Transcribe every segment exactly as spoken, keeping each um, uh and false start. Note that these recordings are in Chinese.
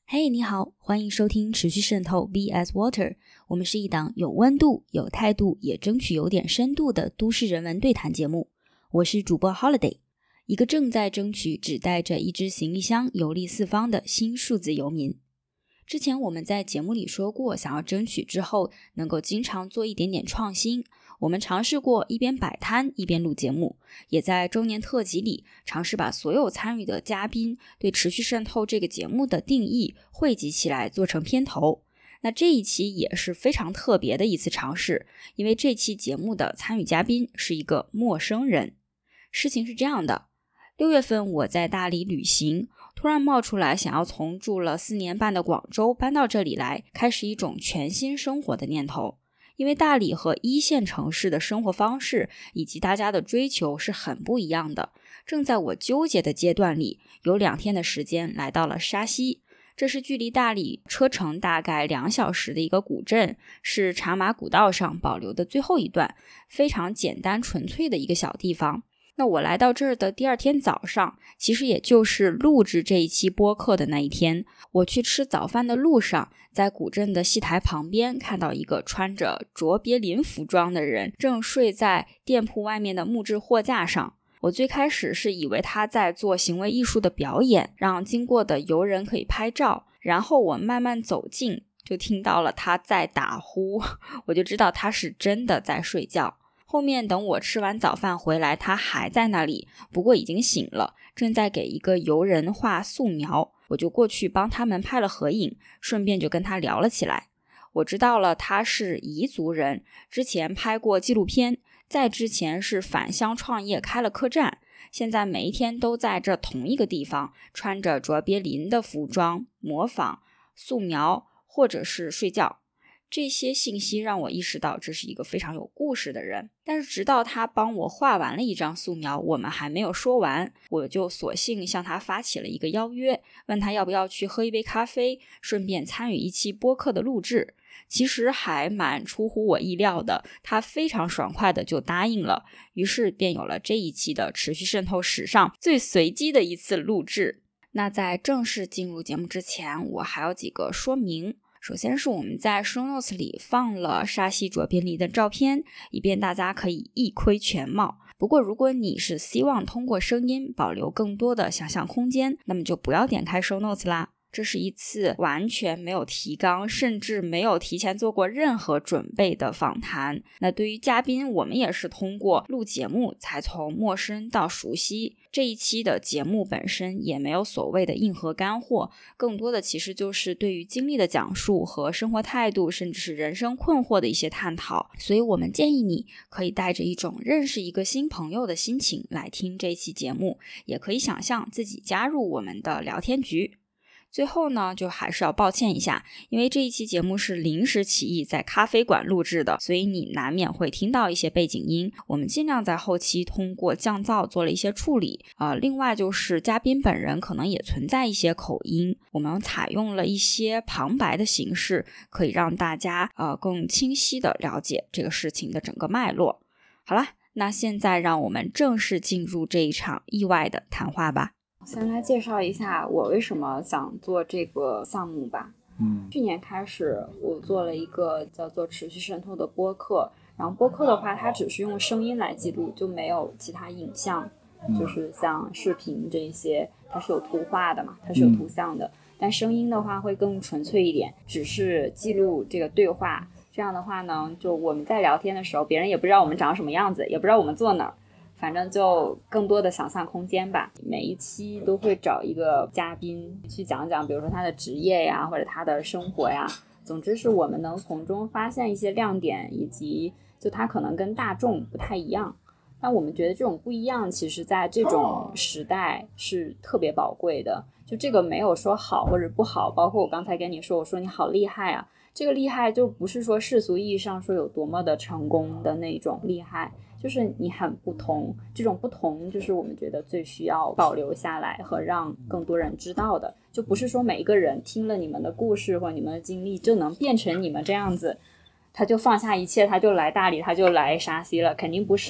嘿、hey, 你好，欢迎收听持续渗透 V S Water， 我们是一档有温度、有态度，也争取有点深度的都市人文对谈节目。我是主播 Holiday， 一个正在争取只带着一只行李箱游历四方的新数字游民。之前我们在节目里说过，想要争取之后能够经常做一点点创新。我们尝试过一边摆摊一边录节目，也在周年特辑里尝试把所有参与的嘉宾对持续渗透这个节目的定义汇集起来做成片头。那这一期也是非常特别的一次尝试，因为这期节目的参与嘉宾是一个陌生人。事情是这样的，六月份我在大理旅行，突然冒出来想要从住了四年半的广州搬到这里来，开始一种全新生活的念头。因为大理和一线城市的生活方式以及大家的追求是很不一样的。正在我纠结的阶段里，有两天的时间来到了沙溪，这是距离大理车程大概两小时的一个古镇，是茶马古道上保留的最后一段，非常简单纯粹的一个小地方。那我来到这儿的第二天早上，其实也就是录制这一期播客的那一天，我去吃早饭的路上，在古镇的戏台旁边看到一个穿着卓别林服装的人正睡在店铺外面的木质货架上。我最开始是以为他在做行为艺术的表演，让经过的游人可以拍照，然后我慢慢走近，就听到了他在打呼，我就知道他是真的在睡觉。后面等我吃完早饭回来，他还在那里，不过已经醒了，正在给一个游人画素描。我就过去帮他们拍了合影，顺便就跟他聊了起来。我知道了他是彝族人，之前拍过纪录片，在之前是返乡创业开了客栈，现在每一天都在这同一个地方，穿着卓别林的服装，模仿、素描或者是睡觉。这些信息让我意识到这是一个非常有故事的人，但是直到他帮我画完了一张素描，我们还没有说完，我就索性向他发起了一个邀约，问他要不要去喝一杯咖啡，顺便参与一期播客的录制。其实还蛮出乎我意料的，他非常爽快的就答应了，于是便有了这一期的持续渗透史上最随机的一次录制。那在正式进入节目之前，我还有几个说明。首先是我们在 show notes 里放了沙溪卓别林的照片，以便大家可以一窥全貌。不过如果你是希望通过声音保留更多的想象空间，那么就不要点开 show notes 啦。这是一次完全没有提纲，甚至没有提前做过任何准备的访谈。那对于嘉宾，我们也是通过录节目才从陌生到熟悉。这一期的节目本身也没有所谓的硬核干货，更多的其实就是对于经历的讲述和生活态度，甚至是人生困惑的一些探讨。所以我们建议你可以带着一种认识一个新朋友的心情来听这期节目，也可以想象自己加入我们的聊天局。最后呢，就还是要抱歉一下，因为这一期节目是临时起意在咖啡馆录制的，所以你难免会听到一些背景音，我们尽量在后期通过降噪做了一些处理。呃，另外就是嘉宾本人可能也存在一些口音，我们采用了一些旁白的形式，可以让大家呃更清晰的了解这个事情的整个脉络。好了，那现在让我们正式进入这一场意外的谈话吧。 先来介绍一下我为什么想做这个项目吧。 嗯， 去年开始我做了一个叫做持续渗透的播客，然后播客的话它只是用声音来记录，就没有其他影像、嗯、就是像视频这一些它是有图画的嘛，它是有图像的、嗯、但声音的话会更纯粹一点，只是记录这个对话。这样的话呢，就我们在聊天的时候别人也不知道我们长什么样子，也不知道我们坐哪儿，反正就更多的想象空间吧。每一期都会找一个嘉宾去讲讲，比如说他的职业呀，或者他的生活呀，总之是我们能从中发现一些亮点，以及就他可能跟大众不太一样。但我们觉得这种不一样其实在这种时代是特别宝贵的，就这个没有说好或者不好，包括我刚才跟你说，我说你好厉害啊，这个厉害就不是说世俗意义上说有多么的成功的那种厉害，就是你很不同，这种不同就是我们觉得最需要保留下来和让更多人知道的。就不是说每一个人听了你们的故事或你们的经历就能变成你们这样子，他就放下一切，他就来大理，他就来沙溪了，肯定不是。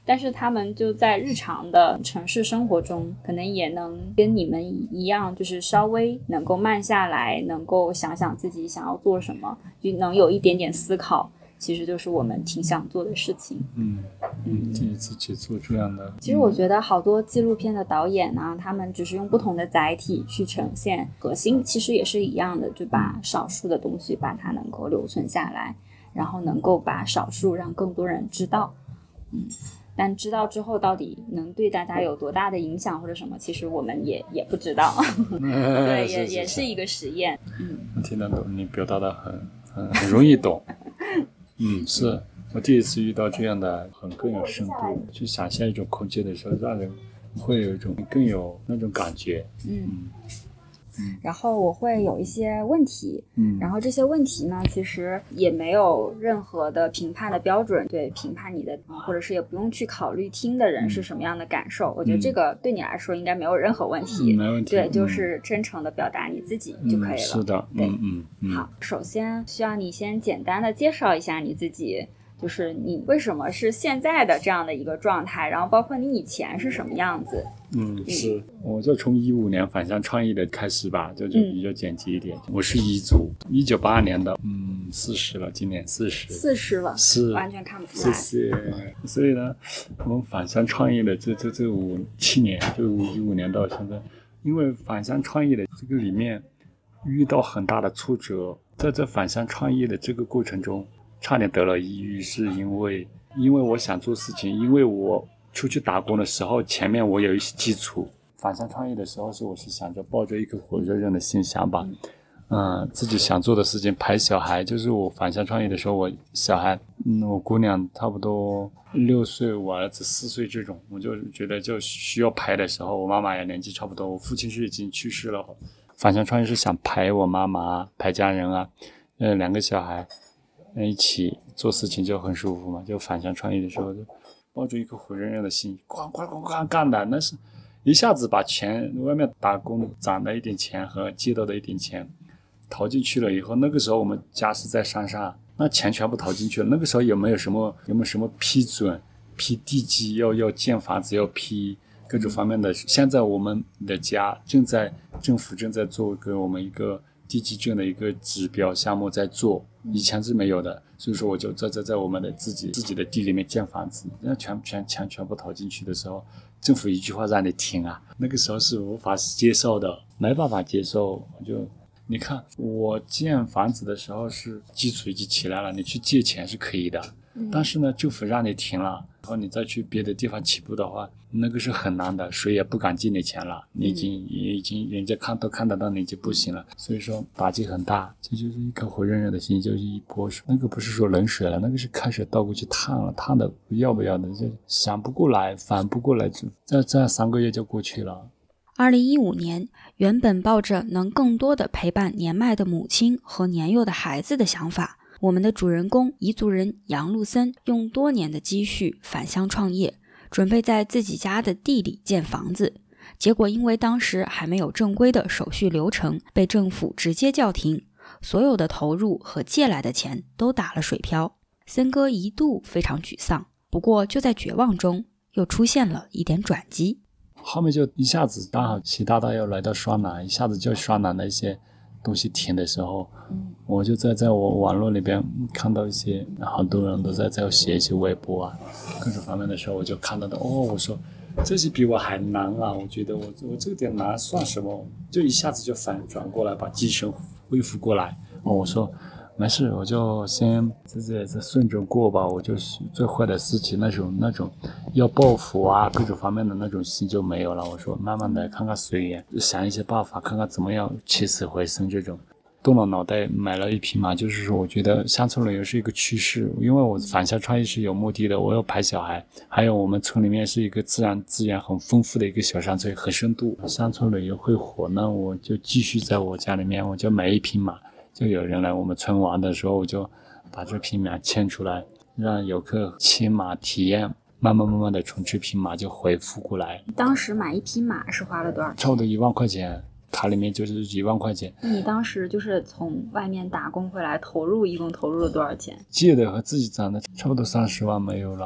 但是他们就在日常的城市生活中可能也能跟你们一样，就是稍微能够慢下来，能够想想自己想要做什么，就能有一点点思考，其实就是我们挺想做的事情。 嗯嗯，第一次去做这样的。 其实我觉得好多纪录片的导演呢、啊，他们只是用不同的载体去呈现，核心其实也是一样的，就把少数的东西把它能够留存下来，然后能够把少数让更多人知道。嗯，但知道之后到底能对大家有多大的影响或者什么，其实我们也也不知道。对，也也是一个实验。 嗯，听得懂，你表达的很很很容易懂。嗯，是我第一次遇到这样的很更有深度，去想象一种空间的时候，让人会有一种更有那种感觉。 嗯嗯，然后我会有一些问题，嗯，然后这些问题呢，其实也没有任何的评判的标准，对评判你的，或者是也不用去考虑听的人是什么样的感受。嗯、我觉得这个对你来说应该没有任何问题， 嗯、没问题。 对，就是真诚的表达你自己就可以了。嗯、 是的， 对， 嗯嗯嗯。 好，首先需要你先简单的介绍一下你自己。就是你为什么是现在的这样的一个状态，然后包括你以前是什么样子。 嗯，是，我就从一五年返乡创业的开始吧，就就比较简洁一点。嗯、我是彝族，一九八二年的，嗯，四十了，今年四十， 四十了， 是完全看不出来。 谢谢。所以呢，我们返乡创业的这这这五七年，就一五年到现在，因为返乡创业的这个里面遇到很大的挫折，在这返乡创业的这个过程中。差点得了抑郁，是因为因为我想做事情，因为我出去打工的时候，前面我有一些基础。返乡创业的时候，是我是想着抱着一颗火热热的心想把，嗯、呃，自己想做的事情陪小孩。就是我返乡创业的时候，我小孩，嗯，我姑娘差不多六岁，我儿子四岁这种，我就觉得就需要陪的时候，我妈妈也年纪差不多，我父亲是已经去世了。返乡创业是想陪我妈妈，陪家人啊，呃，两个小孩。一起做事情就很舒服嘛，就返乡创业的时候就抱着一颗火热热的心，咣咣咣咣干的，那是一下子把钱外面打工攒的一点钱和借到的一点钱投进去了以后，那个时候我们家是在山上，那钱全部投进去了。那个时候有没有什么有没有什么批准批地基，要要建房子，要批各种方面的。现在我们的家正在政府正在做给我们一个地基证的一个指标项目在做，以前是没有的，所以说我就在在在我们的自己自己的地里面建房子，那全全钱全部投进去的时候，政府一句话让你停啊，那个时候是无法接受的，没办法接受。就你看我建房子的时候是基础已经起来了，你去借钱是可以的，但是呢政府让你停了，然后你再去别的地方起步的话，那个是很难的，谁也不敢借你钱了，你已经、嗯、已经人家看都看得到你已经不行了，所以说打击很大。这就是一颗火热热的心，就是一泼水，那个不是说冷水了，那个是开始倒过去烫了，烫的要不要的，就想不过来反不过来，这这三个月就过去了。 二零一五年，原本抱着能更多的陪伴年迈的母亲和年幼的孩子的想法，我们的主人公彝族人杨路森用多年的积蓄返乡创业，准备在自己家的地里建房子，结果因为当时还没有正规的手续流程，被政府直接叫停，所有的投入和借来的钱都打了水漂。森哥一度非常沮丧，不过就在绝望中又出现了一点转机。 后面就一下子刚好习大大要来到双南，一下子就双南的一些东西停的时候，嗯、我就在在我网络里边看到一些很多人都在在写一些微博啊各种方面的时候，我就看到的，哦，我说这些比我还难啊，我觉得我我这个点难算什么，就一下子就反转过来把精神恢复过来。哦，我说没事，我就先自己再顺着过吧，我就是最坏的事情那种那种要报复啊各种方面的那种心就没有了。我说慢慢的看看随缘，想一些办法看看怎么样起死回生。这种动了脑袋买了一匹马，就是说我觉得乡村旅游是一个趋势，因为我返乡创业是有目的的，我要陪小孩，还有我们村里面是一个自然资源很丰富的一个小山村，很深度，乡村旅游会火，那我就继续在我家里面，我就买一匹马，就有人来我们村玩的时候，我就把这匹马牵出来，让游客骑马体验，慢慢慢慢的从这匹马就恢复过来。 当时买一匹马是花了多少钱？ 差不多一万块钱，卡里面就是一万块钱。 你当时就是从外面打工回来投入，一共投入了多少钱？ 借的和自己攒的差不多三十万没有了。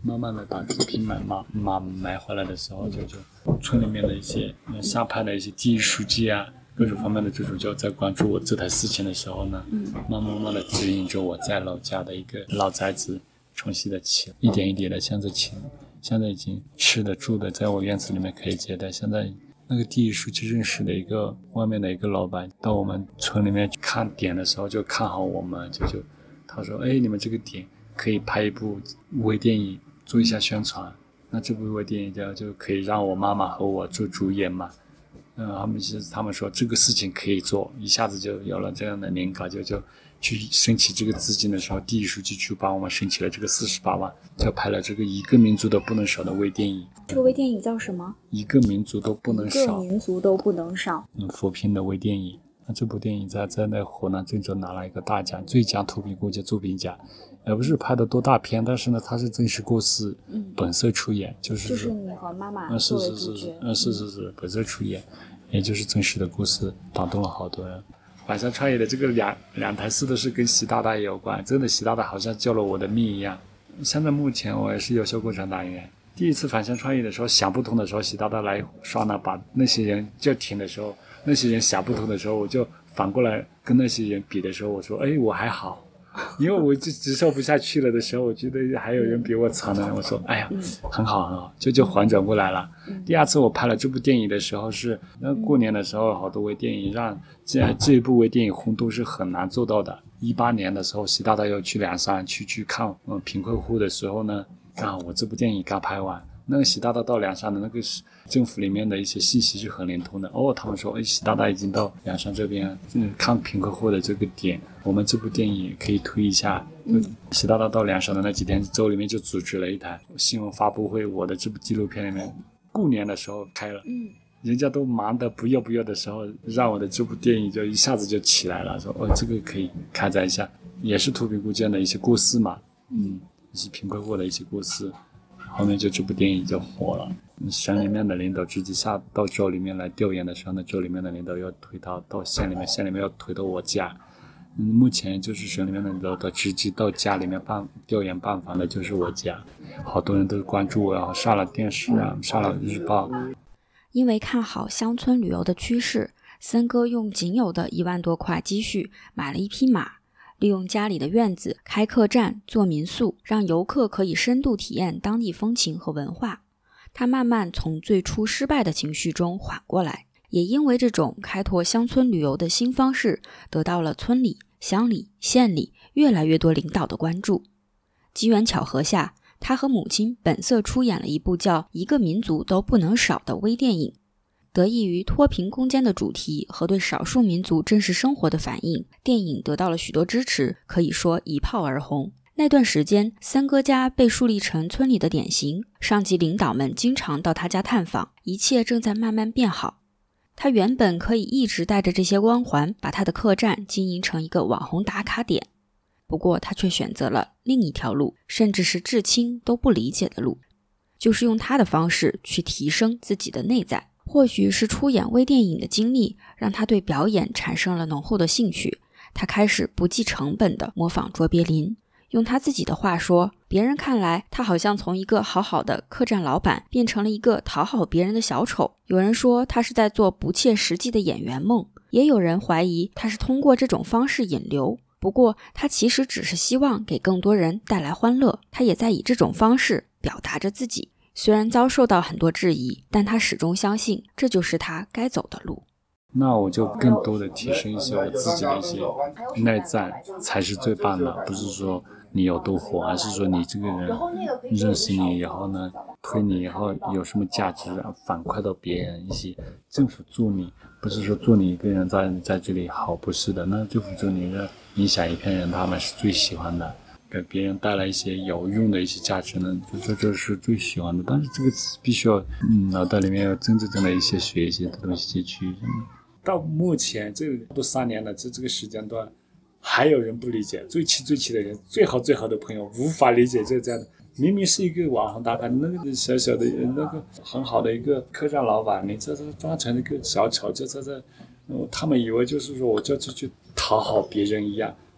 慢慢的把这批买买买买回来的时候，就就村里面的一些下派的一些地域书记啊，各种方面的这种就在关注我这台事情的时候呢，慢慢慢慢的指引着我在老家的一个老宅子重新的起，一点一点的向着起，现在已经吃的住的在我院子里面可以接待。现在那个地域书记认识的一个外面的一个老板到我们村里面看点的时候就看好我们，就就他说哎，你们这个点可以拍一部微电影做一下宣传，那这部微电影就就可以让我妈妈和我做主演嘛。嗯，他们是他们说这个事情可以做，一下子就有了这样的灵感，就就去申请这个资金的时候，地域书记去帮我们申请了这个四十八万，就拍了这个一个民族都不能少的微电影。 这个微电影叫什么？ 一个民族都不能少。 一个民族都不能少。 嗯，扶贫的微电影。那这部电影在在那湖南郑州拿了一个大奖，最佳图片国际作品奖。也不是拍的多大片，但是呢，它是真实故事，嗯，本色出演，就是就是你和妈妈作为主角， 嗯，是是是，本色出演。也就是真实的故事打动了好多人。反向创业的这个两两台事都是跟习大大也有关，真的习大大好像救了我的命一样。现在目前我也是优秀共产党员。第一次反向创业的时候想不通的时候，习大大来刷呢，把那些人叫停的时候，那些人想不通的时候，我就反过来跟那些人比的时候，我说哎，我还好。因为我就直受不下去了的时候，我觉得还有人比我惨呢。我说哎呀，很好很好，就就反转过来了。第二次我拍了这部电影的时候是那过年的时候，好多微电影让这这一部微电影轰动是很难做到的。一八年的时候，习大大又去凉山去去看嗯贫困户的时候呢，啊我这部电影刚拍完，那个习大大到凉山的那个政府里面的一些信息是很灵通的。哦，他们说哎，习大大已经到凉山这边嗯看贫困户的这个点，我们这部电影可以推一下。嗯，习大大到凉山的那几天，州里面就组织了一台新闻发布会，我的这部纪录片里面过年的时候开了。嗯，人家都忙得不要不要的时候，让我的这部电影就一下子就起来了，说哦这个可以开展一下，也是脱贫攻坚的一些故事嘛。嗯，一些贫困户的一些故事。后面就这部电影就火了，省里面的领导直接下到州里面来调研的时候呢，州里面的领导要推到到县里面，县里面要推到我家。嗯，目前就是省里面的领导的直接到家里面办调研办法的就是我家，好多人都关注我，然后上了电视啊，上了日报。 因为看好乡村旅游的趋势，森哥用仅有的一万多块积蓄买了一匹马，利用家里的院子开客栈做民宿，让游客可以深度体验当地风情和文化。他慢慢从最初失败的情绪中缓过来，也因为这种开拓乡村旅游的新方式，得到了村里、乡里、县里越来越多领导的关注。机缘巧合下，他和母亲本色出演了一部叫《一个民族都不能少》的微电影。得益于脱贫攻坚的主题和对少数民族真实生活的反映，电影得到了许多支持，可以说一炮而红。那段时间，森哥家被树立成村里的典型，上级领导们经常到他家探访，一切正在慢慢变好。他原本可以一直带着这些光环，把他的客栈经营成一个网红打卡点，不过他却选择了另一条路，甚至是至亲都不理解的路，就是用他的方式去提升自己的内在。或许是出演微电影的经历让他对表演产生了浓厚的兴趣，他开始不计成本地模仿卓别林。用他自己的话说，别人看来他好像从一个好好的客栈老板变成了一个讨好别人的小丑。有人说他是在做不切实际的演员梦，也有人怀疑他是通过这种方式引流。不过他其实只是希望给更多人带来欢乐，他也在以这种方式表达着自己。虽然遭受到很多质疑，但他始终相信这就是他该走的路。 那我就更多的提升一些我自己的一些内在才是最棒的，不是说你有多火，而是说你这个人认识你以后呢，推你以后有什么价值啊，反馈到别人一些。政府助你不是说助你一个人在在这里好，不是的，那政府助你的影响一片人，他们是最喜欢的，给别人带来一些有用的一些价值呢，就这这是最喜欢的。但是这个必须要嗯脑袋里面有真正的一些学习的东西去。到目前这个都三年了，这这个时间段还有人不理解，最气最气的人，最好最好的朋友无法理解这这样的。明明是一个网红打卡，那个小小的那个很好的一个客栈老板，你这这装成一个小丑，就这这、呃，他们以为就是说我就去讨好别人一样，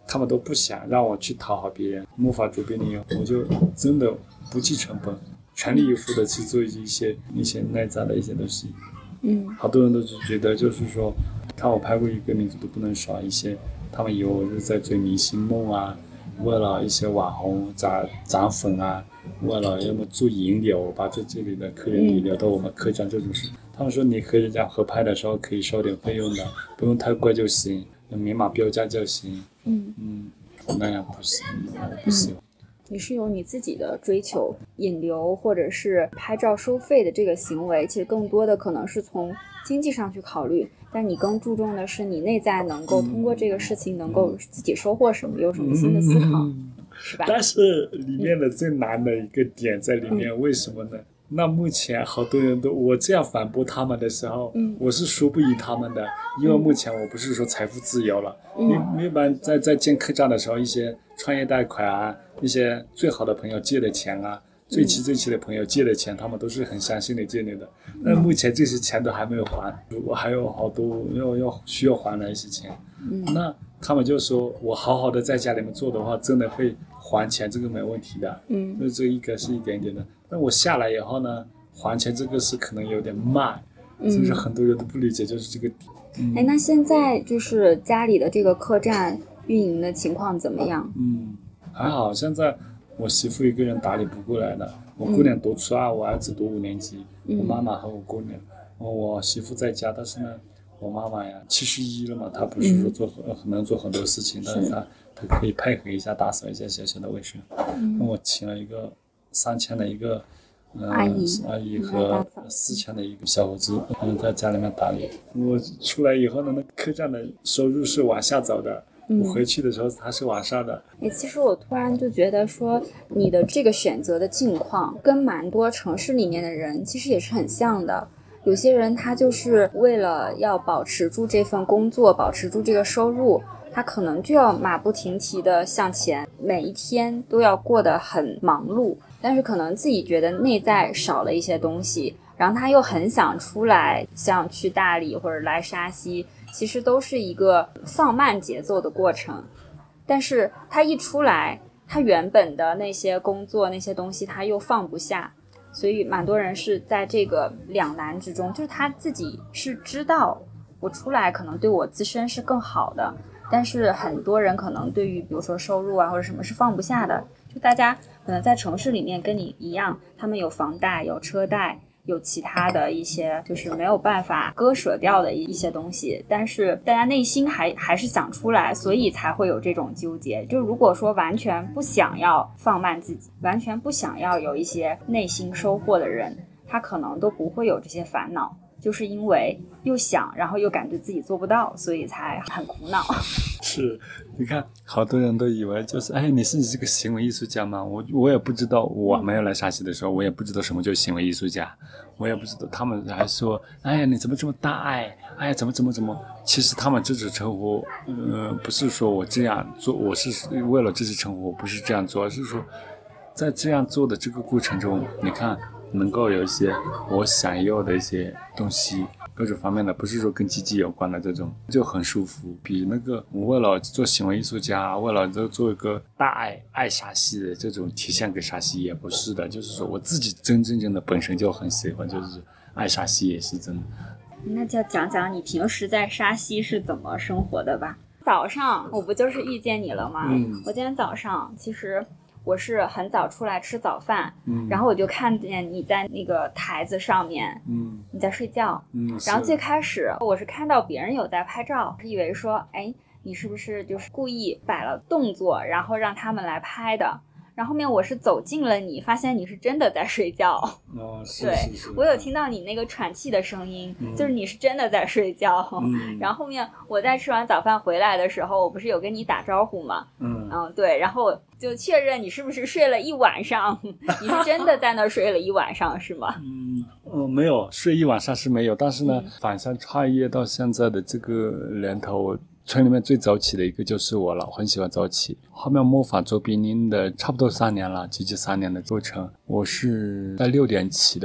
他们都不想让我去讨好别人。魔法周边里，我就真的不计成本，全力以赴的去做一些一些内在的一些东西。 嗯， 好多人都是觉得就是说，看我拍过一个名字都不能少一些，他们以为我是在追明星梦啊，为了一些网红涨涨粉啊，为了要么做引流，把这这里的客人引流到我们客栈这种事。嗯、他们说你和人家合拍的时候可以收点费用的，不用太贵就行，明码标价就行。 嗯嗯，那样不行，我不行。嗯， 你是有你自己的追求，引流或者是拍照收费的这个行为，其实更多的可能是从经济上去考虑，但你更注重的是你内在能够通过这个事情能够自己收获什么，有什么新的思考，嗯、是吧？ 但是里面的最难的一个点在里面，嗯、为什么呢？那目前好多人都我这样反驳他们的时候，嗯、我是说不赢他们的，因为目前我不是说财富自由了。嗯、一般在在建客栈的时候，一些创业贷款啊，一些最好的朋友借的钱啊，最齐最齐的朋友借的钱，他们都是很相信的借你的。但目前这些钱都还没有还，我还有好多要要需要还的一些钱。嗯、那他们就说我好好的在家里面做的话，真的会还钱，这个没问题的。嗯，那这一个是一点点的。那我下来以后呢，还钱这个是可能有点慢，嗯、所以说很多人都不理解，就是这个。 嗯、哎，那现在就是家里的这个客栈运营的情况怎么样？ 嗯，还好，现在我媳妇一个人打理不过来的。我姑娘读初二，我儿子读五年级，嗯、我妈妈和我姑娘，我媳妇在家，但是呢，我妈妈呀七十一了嘛，她不是说做很、嗯、能做很多事情，但是她她可以配合一下打扫一下小小的卫生。嗯、那我请了一个三千的一个。嗯、 阿姨阿姨和四千的一个小伙子，嗯，在家里面打理。我出来以后呢，那客栈的收入是往下走的。嗯、我回去的时候它是往上的。 哎，其实我突然就觉得说，你的这个选择的境况跟蛮多城市里面的人其实也是很像的。有些人他就是为了要保持住这份工作，保持住这个收入，他可能就要马不停蹄的向前，每一天都要过得很忙碌。但是可能自己觉得内在少了一些东西，然后他又很想出来，像去大理或者来沙溪，其实都是一个放慢节奏的过程。但是他一出来，他原本的那些工作那些东西他又放不下，所以蛮多人是在这个两难之中，就是他自己是知道我出来可能对我自身是更好的，但是很多人可能对于比如说收入啊或者什么是放不下的。就大家可能在城市里面跟你一样，他们有房贷有车贷有其他的一些就是没有办法割舍掉的一些东西，但是大家内心还还是想出来，所以才会有这种纠结。就如果说完全不想要放慢自己，完全不想要有一些内心收获的人，他可能都不会有这些烦恼，就是因为又想然后又感觉自己做不到，所以才很苦恼。 是，你看好多人都以为就是哎，你是你这个行为艺术家吗？我我也不知道，我没有来沙溪的时候我也不知道什么叫行为艺术家，我也不知道，他们还说哎呀你怎么这么大爱，哎呀怎么怎么怎么，其实他们这次称呼呃不是说我这样做我是为了这次称呼我不是这样做，而是说在这样做的这个过程中，你看能够有一些我想要的一些东西，各种方面的，不是说跟积极有关的这种，就很舒服。比那个我为了做行为艺术家，为了做一个大爱爱沙溪的这种体现给沙溪也不是的，就是说我自己真真正的本身就很喜欢，就是爱沙溪也是真的。 那就讲讲你平时在沙溪是怎么生活的吧。早上我不就是遇见你了吗？嗯，我今天早上其实我是很早出来吃早饭，嗯，然后我就看见你在那个台子上面，嗯，你在睡觉，嗯，然后最开始我是看到别人有在拍照，是以为说，哎，你是不是就是故意摆了动作，然后让他们来拍的？然后后面我是走近了你，发现你是真的在睡觉。 哦，是对， 是是， 我有听到你那个喘气的声音，嗯、就是你是真的在睡觉。嗯，然后后面我在吃完早饭回来的时候，我不是有跟你打招呼吗？嗯嗯，对，然后就确认你是不是睡了一晚上，你是真的在那睡了一晚上是吗？ 嗯嗯、呃，没有睡一晚上是没有，但是呢，嗯、返乡创业到现在的这个年头。村里面最早起的一个就是我了，很喜欢早起。后面魔法周冰林的差不多三年了，接近三年的过程，我是在六点起的。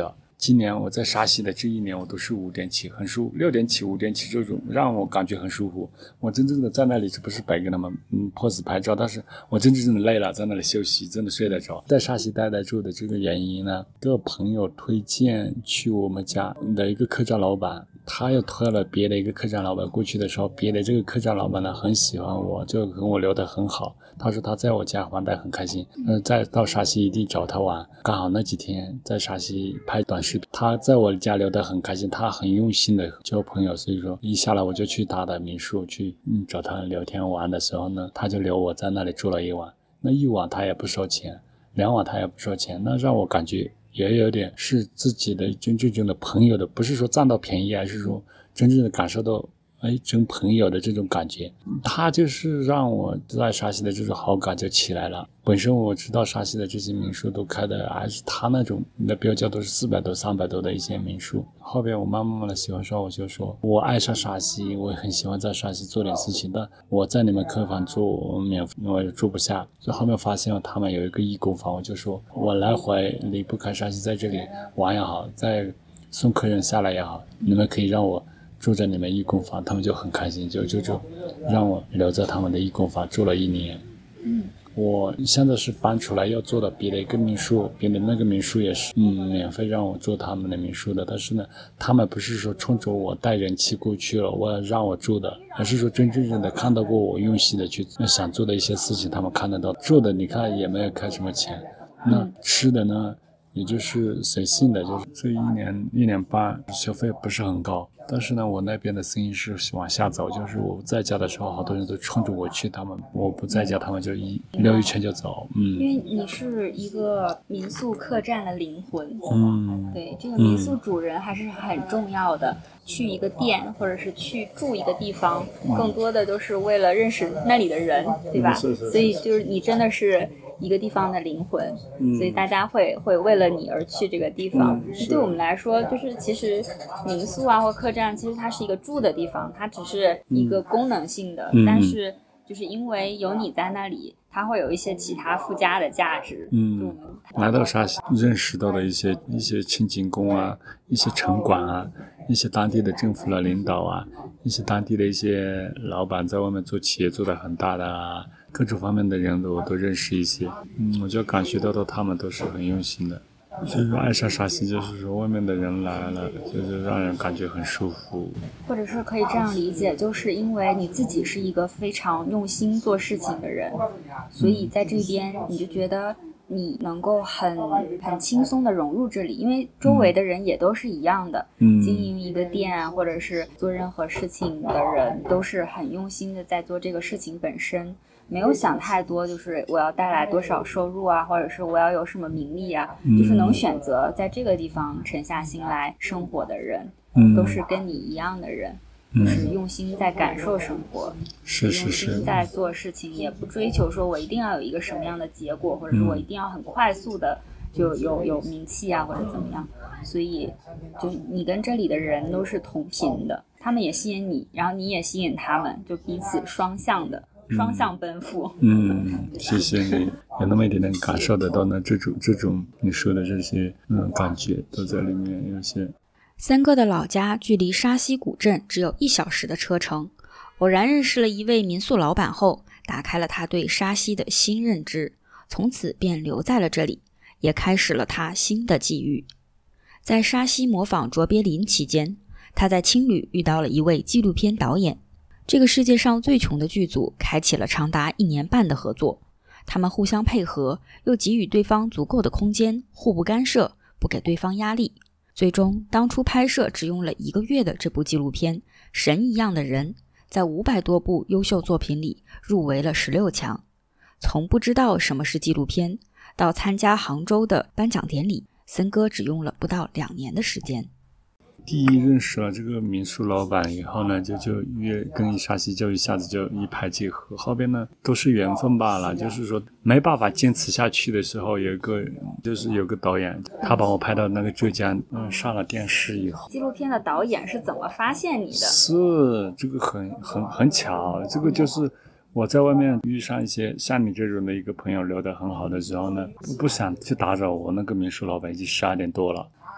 今年我在沙溪的这一年，我都是五点起，很舒服，六点起、五点起这种让我感觉很舒服。我真正的在那里是不是白给他们嗯 pose 拍照，但是我真正的累了，在那里休息，真的睡得着。在沙溪待得住的这个原因呢，个朋友推荐去我们家的一个客栈老板，他又推了别的一个客栈老板过去的时候，别的这个客栈老板呢很喜欢我，就跟我聊得很好。他说他在我家玩得很开心，呃，再到沙溪一定找他玩。刚好那几天在沙溪拍短视频，他在我家聊得很开心，他很用心的交朋友，所以说一下来我就去他的民宿去嗯找他聊天玩的时候呢，他就留我在那里住了一晚。那一晚他也不收钱，两晚他也不收钱，那让我感觉也有点是自己的真正正的朋友的，不是说占到便宜，而是说真正的感受到哎，真朋友的这种感觉。他就是让我在沙溪的这种好感就起来了。本身我知道沙溪的这些民宿都开的还是他那种的标价都是四百多三百多的一些民宿。后边我慢慢的喜欢上，我就说我爱上沙溪，我很喜欢在沙溪做点事情，但我在你们客房住免我也住不下。所以后面发现他们有一个义工房，我就说我来回离不开沙溪，在这里玩也好，在送客人下来也好，你们可以让我住在你们义工房，他们就很开心，就就就让我留在他们的义工房住了一年。 嗯， 我现在是搬出来要做的别的一个民宿，别的那个民宿也是嗯免费让我做他们的民宿的，但是呢，他们不是说冲着我带人气过去了，我让我住的，而是说真正正的看到过我用心的去想做的一些事情，他们看得到。住的你看也没有开什么钱，那吃的呢？也就是随性的，就是这一年一年半消费不是很高，但是呢，我那边的生意是往下走，就是我不在家的时候，好多人都冲着我去，他们我不在家，他们就一溜一圈就走。嗯， 因为你是一个民宿客栈的灵魂。 嗯， 对，这个民宿主人还是很重要的。嗯、去一个店或者是去住一个地方，嗯、更多的都是为了认识那里的人，对吧？ 是是是是， 所以就是你真的是一个地方的灵魂，嗯、所以大家会会为了你而去这个地方。嗯、对我们来说，就是其实民宿啊或客栈，其实它是一个住的地方，它只是一个功能性的，嗯、但是就是因为有你在那里，它会有一些其他附加的价值。 嗯，来到沙溪认识到的一些一些清洁工啊，一些城管啊，一些当地的政府的领导啊，一些当地的一些老板在外面做企业做得很大的啊。各种方面的人我都认识一些，嗯，我就感觉到到他们都是很用心的。就是爱上沙溪，就是说外面的人来了，就是让人感觉很舒服。 或者是可以这样理解，就是因为你自己是一个非常用心做事情的人，所以在这边你就觉得你能够很很轻松的融入这里，因为周围的人也都是一样的，嗯，经营一个店啊，或者是做任何事情的人都是很用心的在做这个事情本身。没有想太多，就是我要带来多少收入啊，或者是我要有什么名利啊，嗯、就是能选择在这个地方沉下心来生活的人，嗯、都是跟你一样的人，嗯、就是用心在感受生活， 是是是， 用心在做事情，也不追求说我一定要有一个什么样的结果，或者是我一定要很快速的就有有名气啊，或者怎么样。所以，就你跟这里的人都是同频的，他们也吸引你，然后你也吸引他们，就彼此双向的。双向奔赴。 嗯，谢谢你，有那么一点点感受得到呢，这种这种你说的这些嗯感觉都在里面。有些三哥的老家距离沙溪古镇只有一小时的车程，偶然认识了一位民宿老板后，打开了他对沙溪的新认知，从此便留在了这里，也开始了他新的际遇。在沙溪模仿卓别林期间，他在青旅遇到了一位纪录片导演。这个世界上最穷的剧组开启了长达一年半的合作，他们互相配合，又给予对方足够的空间，互不干涉，不给对方压力。最终，当初拍摄只用了一个月的这部纪录片《神一样的人》，在五百多部优秀作品里入围了十六强。从不知道什么是纪录片，到参加杭州的颁奖典礼，森哥只用了不到两年的时间。 第一认识了这个民宿老板以后呢，就就越跟沙溪就一下子就一拍即合，后边呢都是缘分罢了。就是说没办法坚持下去的时候，有一个就是有个导演，他把我拍到那个浙江，嗯，上了电视以后。 纪录片的导演是怎么发现你的？ 是这个很很很巧，这个就是我在外面遇上一些像你这种的一个朋友聊得很好的时候呢，不不想去打扰我那个民宿老板，已经十二点多了。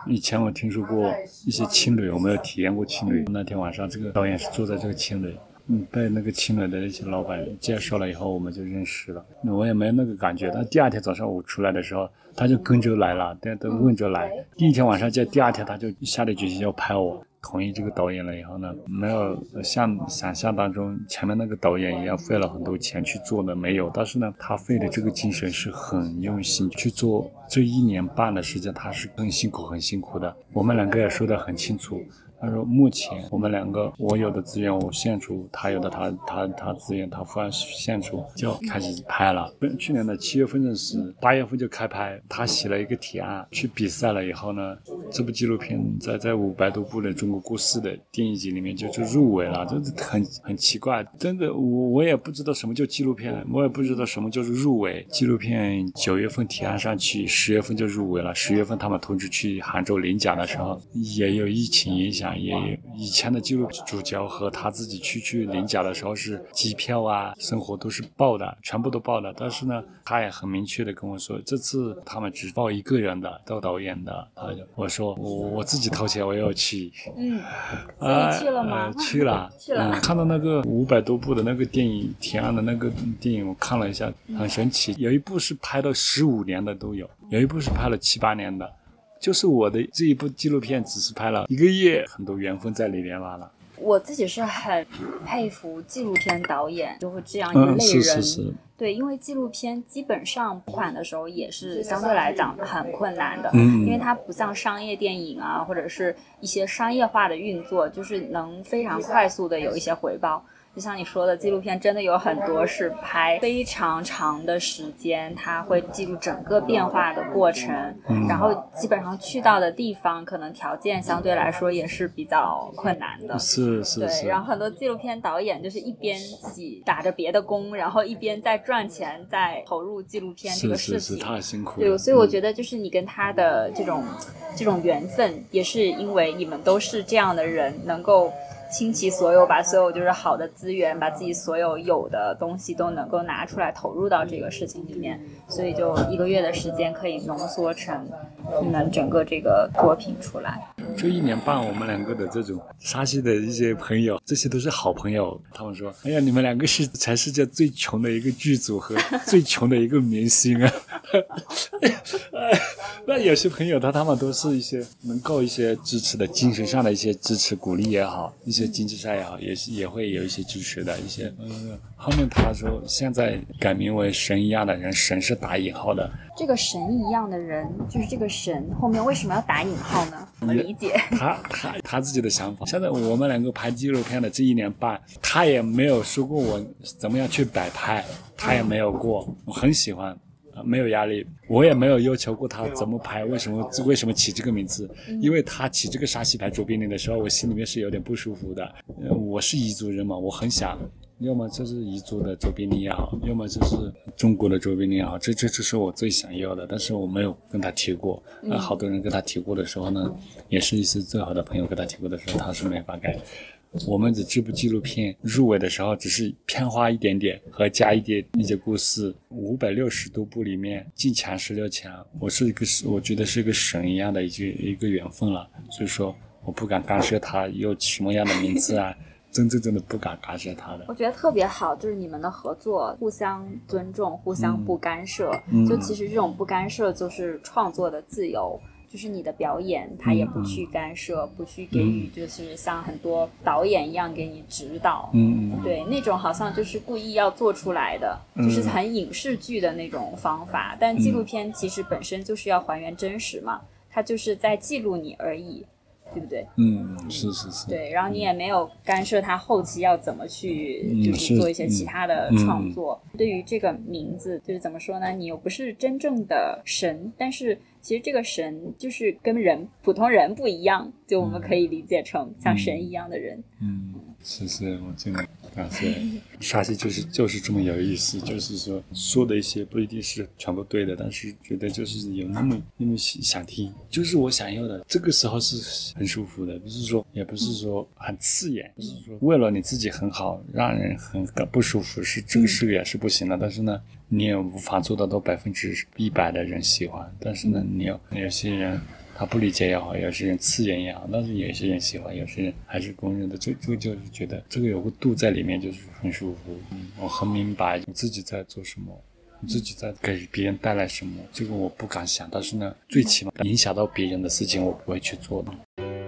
以前我听说过一些青旅，我没有体验过青旅。那天晚上，这个导演是住在这个青旅，嗯，被那个青旅的那些老板介绍了以后，我们就认识了。我也没那个感觉，但第二天早上我出来的时候，他就跟着来了，都都问着来。第一天晚上见，第二天他就下定决心要拍我。同意这个导演了以后呢，没有像想象当中前面那个导演一样费了很多钱去做的，没有。但是呢，他费的这个精神是很用心去做，这一年半的时间他是很辛苦很辛苦的。我们两个也说得很清楚，他说目前我们两个我有的资源我献出，他有的他他他资源他忽然献出，就开始拍了。去年的七月份认识，八月份就开拍。他写了一个提案去比赛了以后呢，这部纪录片在在五百多部的中国故事的电影集里面就就入围了，就是很很奇怪，真的我我也不知道什么叫纪录片，我也不知道什么就是入围。纪录片九月份提案上去，十月份就入围了，十月份他们通知去杭州领奖的时候，也有疫情影响，也有以前的纪录主角和他自己去去领奖的时候是机票啊生活都是报的，全部都报的。但是呢，他也很明确的跟我说，这次他们只报一个人的，报导演的。他就我说我我自己掏钱我也要去。 嗯，所以去了吗？ 呃、去了去了、 嗯。看到那个五百多部的那个电影提案的那个电影，我看了一下，很神奇。有一部是拍了十五年的都有，有一部是拍了七八年的。就是我的这一部纪录片只是拍了一个月，很多缘分在里面罢了。 我自己是很佩服纪录片导演就会这样一类人、嗯、 是是是， 对，因为纪录片基本上补款的时候也是相对来讲很困难的， 嗯， 因为它不像商业电影啊，或者是一些商业化的运作，就是能非常快速的有一些回报。就像你说的，纪录片真的有很多是拍非常长的时间，它会记录整个变化的过程、嗯、然后基本上去到的地方可能条件相对来说也是比较困难的， 是是是。 对，然后很多纪录片导演就是一边自己打着别的工，然后一边在赚钱，在投入纪录片这个事情， 是是是，太辛苦了。 对，所以我觉得就是你跟他的这种、嗯、这种缘分也是因为你们都是这样的人，能够倾其所有，把所有就是好的资源，把自己所有有的东西都能够拿出来投入到这个事情里面，所以就一个月的时间可以浓缩成你们整个这个作品出来。 这一年半我们两个的这种沙溪的一些朋友，这些都是好朋友，他们说哎呀你们两个是全世界最穷的一个剧组和最穷的一个明星啊那有些朋友他他们都是一些能够一些支持的，精神上的一些支持鼓励也好，一些经济上也好，也是也会有一些支持的一些。嗯，后面他说现在改名为神一样的人，神是打引号的。 这个神一样的人，就是这个神后面为什么要打引号呢？怎么理解？ 他他他自己的想法。现在我们两个拍纪录片的这一年半，他也没有说过我怎么样去摆拍，他也没有过。我很喜欢。没有压力，我也没有要求过他怎么拍，为什么为什么起这个名字，因为他起这个沙溪牌周边林的时候，我心里面是有点不舒服的。我是彝族人嘛，我很想要么就是彝族的周边林也好，要么就是中国的周边林也好，这这这是我最想要的，但是我没有跟他提过。那好多人跟他提过的时候呢，也是一些最好的朋友跟他提过的时候，他是没法改。我们的这部纪录片入围的时候只是片花一点点和加一点一些故事，五百六十多部里面进前十六强，我是一个我觉得是一个神一样的一个一个缘分了，所以说我不敢干涉他有什么样的名字啊真正真的不敢干涉他的。 我觉得特别好，就是你们的合作互相尊重，互相不干涉、 嗯、 就其实这种不干涉就是创作的自由，就是你的表演他也不去干涉、嗯、不去给予就是像很多导演一样给你指导， 嗯， 对，那种好像就是故意要做出来的、嗯、就是很影视剧的那种方法，但纪录片其实本身就是要还原真实嘛，它就是在记录你而已，对不对？ 嗯，是是是。 对，然后你也没有干涉他后期要怎么去就是做一些其他的创作、嗯嗯、对于这个名字就是怎么说呢，你又不是真正的神，但是其实这个神就是跟人普通人不一样，就我们可以理解成像神一样的人。 嗯，嗯是是，我真的感谢沙溪就是就是这么有意思，就是说说的一些不一定是全部对的，但是觉得就是有那么那么想听，就是我想要的，这个时候是很舒服的，不是说也不是说很刺眼，不是说为了你自己很好让人很不舒服，是这个事也是不行的，但是呢你也无法做到到百分之一百的人喜欢，但是呢你有有些人他不理解也好，有些人刺眼也好，但是有些人喜欢，有些人还是公认的。这这个就是觉得这个有个度在里面，就是很舒服。嗯，我很明白我自己在做什么，我自己在给别人带来什么，这个我不敢想，但是呢，最起码影响到别人的事情，我不会去做的。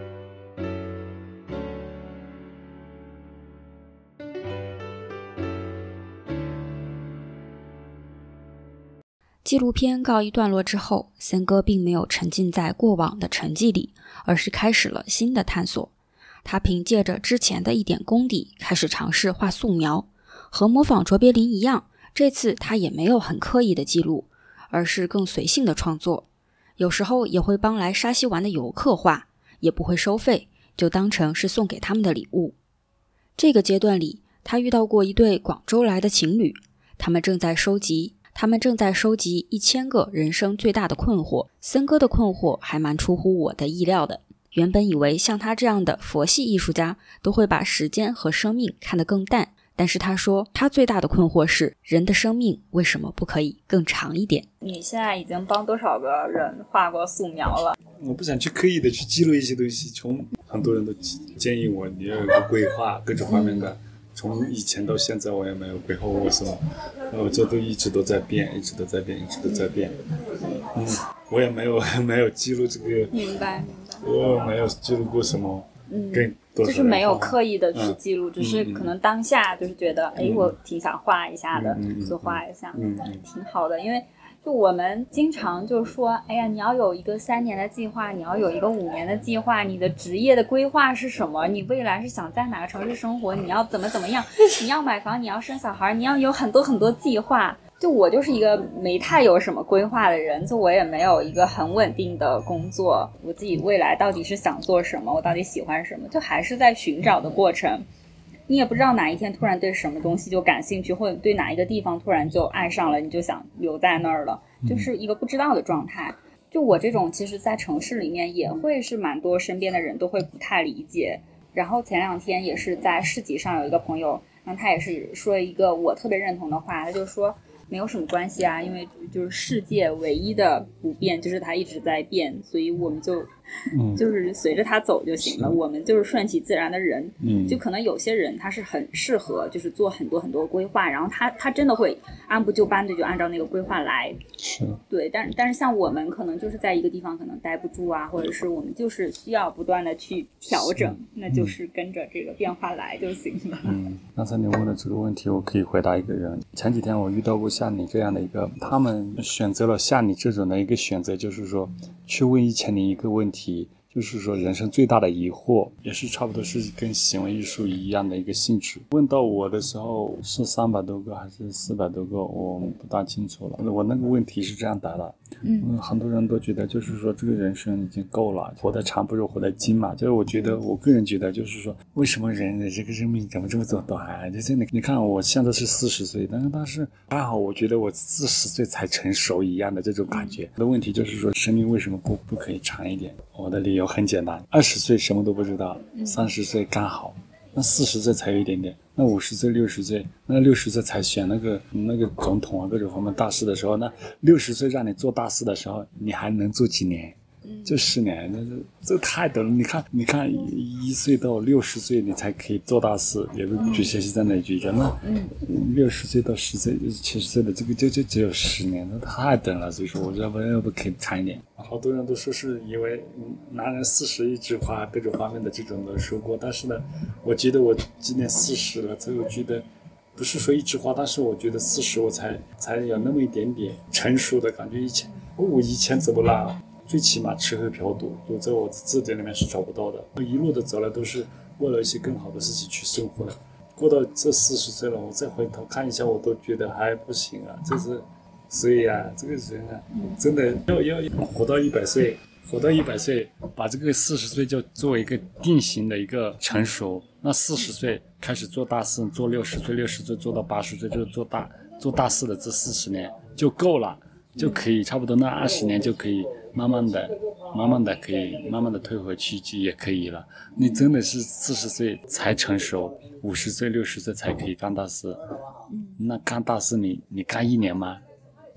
纪录片告一段落之后，森哥并没有沉浸在过往的成绩里，而是开始了新的探索。他凭借着之前的一点功底，开始尝试画素描。和模仿卓别林一样，这次他也没有很刻意的记录，而是更随性的创作。有时候也会帮来沙溪玩的游客画，也不会收费，就当成是送给他们的礼物。这个阶段里，他遇到过一对广州来的情侣，他们正在收集他们正在收集一千个人生最大的困惑。森哥的困惑还蛮出乎我的意料的。原本以为像他这样的佛系艺术家都会把时间和生命看得更淡，但是他说他最大的困惑是人的生命为什么不可以更长一点。 你现在已经帮多少个人画过素描了？ 我不想去刻意的去记录一些东西，从很多人都建议我你要有个规划，各种方面的。从以前到现在我也没有规划过什么，然后这都一直都在变，一直都在变，一直都在变。嗯，我也没有没有记录这个， 明白明白。 我没有记录过什么， 嗯， 跟多少人就是没有刻意的去记录， 嗯、 只是可能当下就是觉得，哎、嗯，我挺想画一下的， 嗯、 就画一下， 嗯嗯， 挺好的，因为。就我们经常就说，哎呀，你要有一个三年的计划，你要有一个五年的计划，你的职业的规划是什么？你未来是想在哪个城市生活？你要怎么怎么样？你要买房，你要生小孩，你要有很多很多计划。就我就是一个没太有什么规划的人，就我也没有一个很稳定的工作，我自己未来到底是想做什么，我到底喜欢什么，就还是在寻找的过程。你也不知道哪一天突然对什么东西就感兴趣，或者对哪一个地方突然就爱上了，你就想留在那儿了，就是一个不知道的状态。就我这种其实在城市里面也会是蛮多身边的人都会不太理解。然后前两天也是在市集上有一个朋友，然后他也是说一个我特别认同的话，他就说没有什么关系啊，因为就是世界唯一的不变就是它一直在变，所以我们就就是随着它走就行了，我们就是顺其自然的人。 嗯， 就可能有些人他是很适合就是做很多很多规划，然后他他真的会按部就班的就按照那个规划来。 是， 对，但但是像我们可能就是在一个地方可能待不住啊，或者是我们就是需要不断的去调整，那就是跟着这个变化来就行了。 嗯，刚才你问的这个问题我可以回答一个人。前几天我遇到过像你这样的一个，他们选择了像你这种的一个选择，就是说去问一千零一个问题，就是说人生最大的疑惑，也是差不多是跟行为艺术一样的一个性质。问到我的时候是三百多个还是四百多个，我不大清楚了。我那个问题是这样答的，嗯，很多人都觉得就是说这个人生已经够了，活得长不如活得精嘛。就是我觉得，我个人觉得就是说，为什么人的这个生命怎么这么短？就是你你看我现在是四十岁，但是但是刚好我觉得我四十岁才成熟一样的这种感觉。的问题就是说，生命为什么不不可以长一点？我的理由很简单，二十岁什么都不知道，三十岁刚好，那四十岁才有一点点，那五十岁、六十岁，那六十岁才选那个那个总统啊，各种方面大事的时候，那六十岁让你做大事的时候，你还能做几年？就十年，那这这太短了。你看，你看，一岁到六十岁你才可以做大事，也不举学习在那举着那六十岁到十岁、七十岁的这个就就只有十年，那太短了。所以说，我要不要不可以长一点？好多人都说是因为男人四十一枝花各种方面的这种的说过，但是呢，我觉得我今年四十了，所以我觉得不是说一枝花，但是我觉得四十我才才有那么一点点成熟的感觉。以前我以前怎么啦？最起码吃喝嫖赌都在我字典里面是找不到的，我一路的走来都是为了一些更好的事情去生活的。过到这四十岁了，我再回头看一下，我都觉得还不行啊。这是，所以啊，这个人啊，真的要要要活到一百岁，活到一百岁，把这个四十岁就作为一个定型的一个成熟。那四十岁开始做大事，做六十岁，六十岁做到八十岁，就是做大做大事的这四十年就够了，就可以差不多那二十年就可以。慢慢的慢慢的可以慢慢的退回去就也可以了。你真的是四十岁才成熟，五十岁六十岁才可以干大事，那干大事你你干一年吗？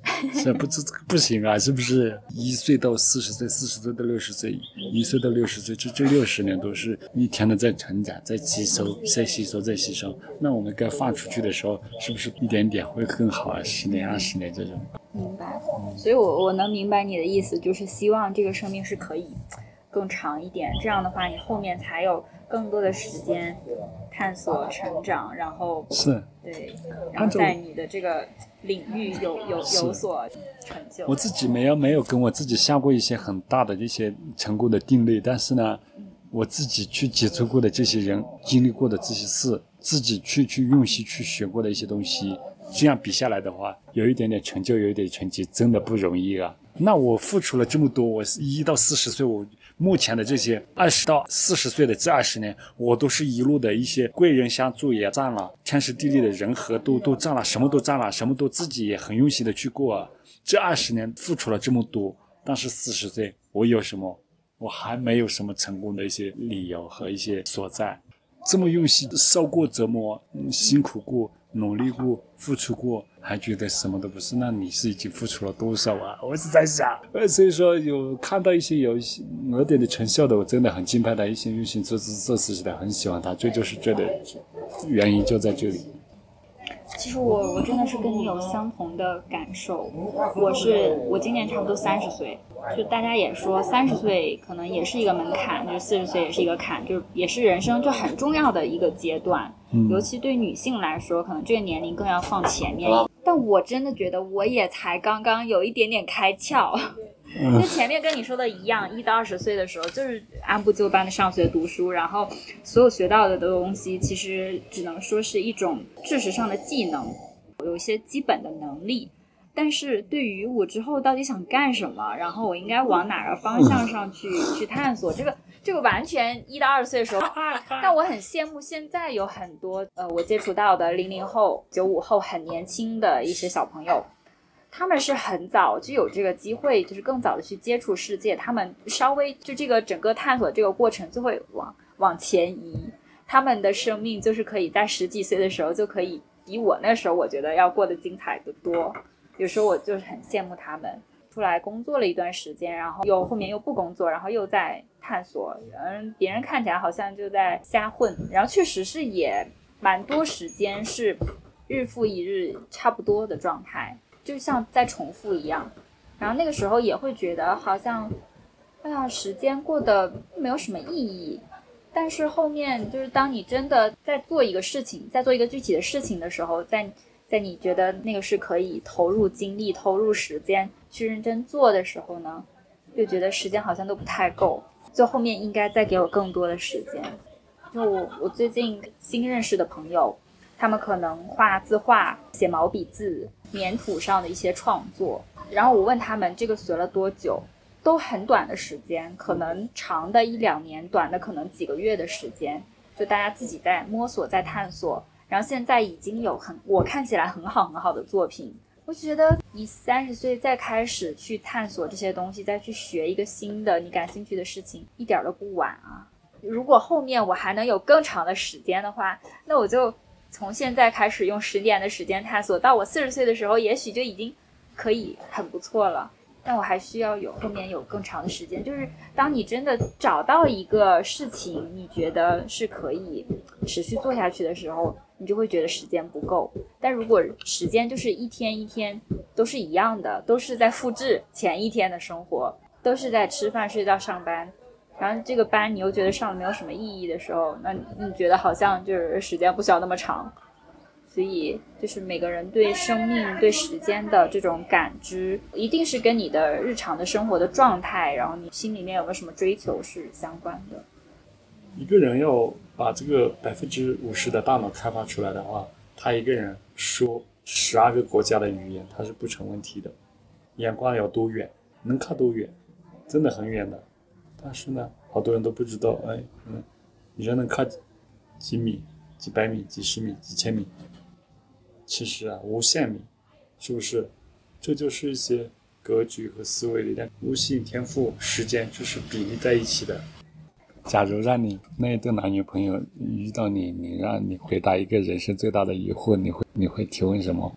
是不这不行啊，是不是？一岁到四十岁，四十岁到六十岁，一岁到六十岁，这这六十年都是一天的在成长，在吸收，在吸收，在吸收。那我们该放出去的时候，是不是一点点会更好啊？十年、二十年这种。 明白，所以我我能明白你的意思，就是希望这个生命是可以更长一点，这样的话你后面才有更多的时间探索成长，然后是对，然后在你的这个领域有有有所成就。 我自己没有没有跟我自己下过一些很大的这些成功的定律，但是呢，我自己去接触过的这些人经历过的这些事，自己去去用心去学过的一些东西，这样比下来的话，有一点点成就，有一点成绩，真的不容易啊。那我付出了这么多，我一到四十岁，我目前的这些二十到四十岁的这二十年，我都是一路的一些贵人相助也占了，天时地利的人和都都占了，什么都占了，什么都自己也很用心的去过啊。这二十年付出了这么多，但是四十岁我有什么？我还没有什么成功的一些理由和一些所在。这么用心，受过折磨，辛苦过，努力过，付出过，还觉得什么都不是，那你是已经付出了多少啊？我是在想，所以说有看到一些有一些有点的成效的，我真的很敬佩他，一些用心做做事情的，很喜欢他，这就是这的原因就在这里。 其实我我真的是跟你有相同的感受，我是我今年差不多三十岁，就大家也说三十岁可能也是一个门槛，就是四十岁也是一个坎，就是也是人生就很重要的一个阶段， 嗯、 尤其对女性来说，可能这个年龄更要放前面。但我真的觉得我也才刚刚有一点点开窍。就前面跟你说的一样，一到二十岁的时候就是按部就班的上学读书，然后所有学到的东西其实只能说是一种知识上的技能，有一些基本的能力，但是对于我之后到底想干什么，然后我应该往哪个方向上去去探索，这个这个完全一到二十岁的时候。但我很羡慕现在有很多呃我接触到的零零后、九五后很年轻的一些小朋友。他们是很早就有这个机会，就是更早的去接触世界，他们稍微就这个整个探索这个过程就会往往前移，他们的生命就是可以在十几岁的时候就可以比我那时候我觉得要过得精彩得多。有时候我就是很羡慕他们出来工作了一段时间，然后又后面又不工作，然后又在探索，嗯，别人看起来好像就在瞎混，然后确实是也蛮多时间是日复一日差不多的状态，就像在重复一样，然后那个时候也会觉得好像哎呀时间过得没有什么意义。但是后面就是当你真的在做一个事情，在做一个具体的事情的时候，在在你觉得那个是可以投入精力投入时间去认真做的时候呢，又觉得时间好像都不太够，就后面应该再给我更多的时间。就我我最近新认识的朋友，他们可能画字画、写毛笔字、粘土上的一些创作，然后我问他们这个学了多久，都很短的时间，可能长的一两年，短的可能几个月的时间，就大家自己在摸索在探索，然后现在已经有很我看起来很好很好的作品。我觉得你三十岁再开始去探索这些东西，再去学一个新的你感兴趣的事情，一点都不晚啊。如果后面我还能有更长的时间的话，那我就从现在开始用十年的时间探索，到我四十岁的时候也许就已经可以很不错了。但我还需要有后面有更长的时间，就是当你真的找到一个事情你觉得是可以持续做下去的时候，你就会觉得时间不够。但如果时间就是一天一天都是一样的，都是在复制前一天的生活，都是在吃饭睡觉上班，然后这个班你又觉得上了没有什么意义的时候，那你觉得好像就是时间不需要那么长。所以就是每个人对生命对时间的这种感知一定是跟你的日常的生活的状态，然后你心里面有没有什么追求是相关的。 一个人要把这个百分之五十的大脑开发出来的话，他一个人说十二个国家的语言他是不成问题的。眼光要多远能看多远，真的很远的。但是呢好多人都不知道，哎，嗯，人能看几米几百米几十米几千米，其实啊无限米，是不是？这就是一些格局和思维力量。悟性天赋时间就是比例在一起的。假如让你那一对男女朋友遇到你，你让你回答一个人生最大的疑惑，你会你会提问什么？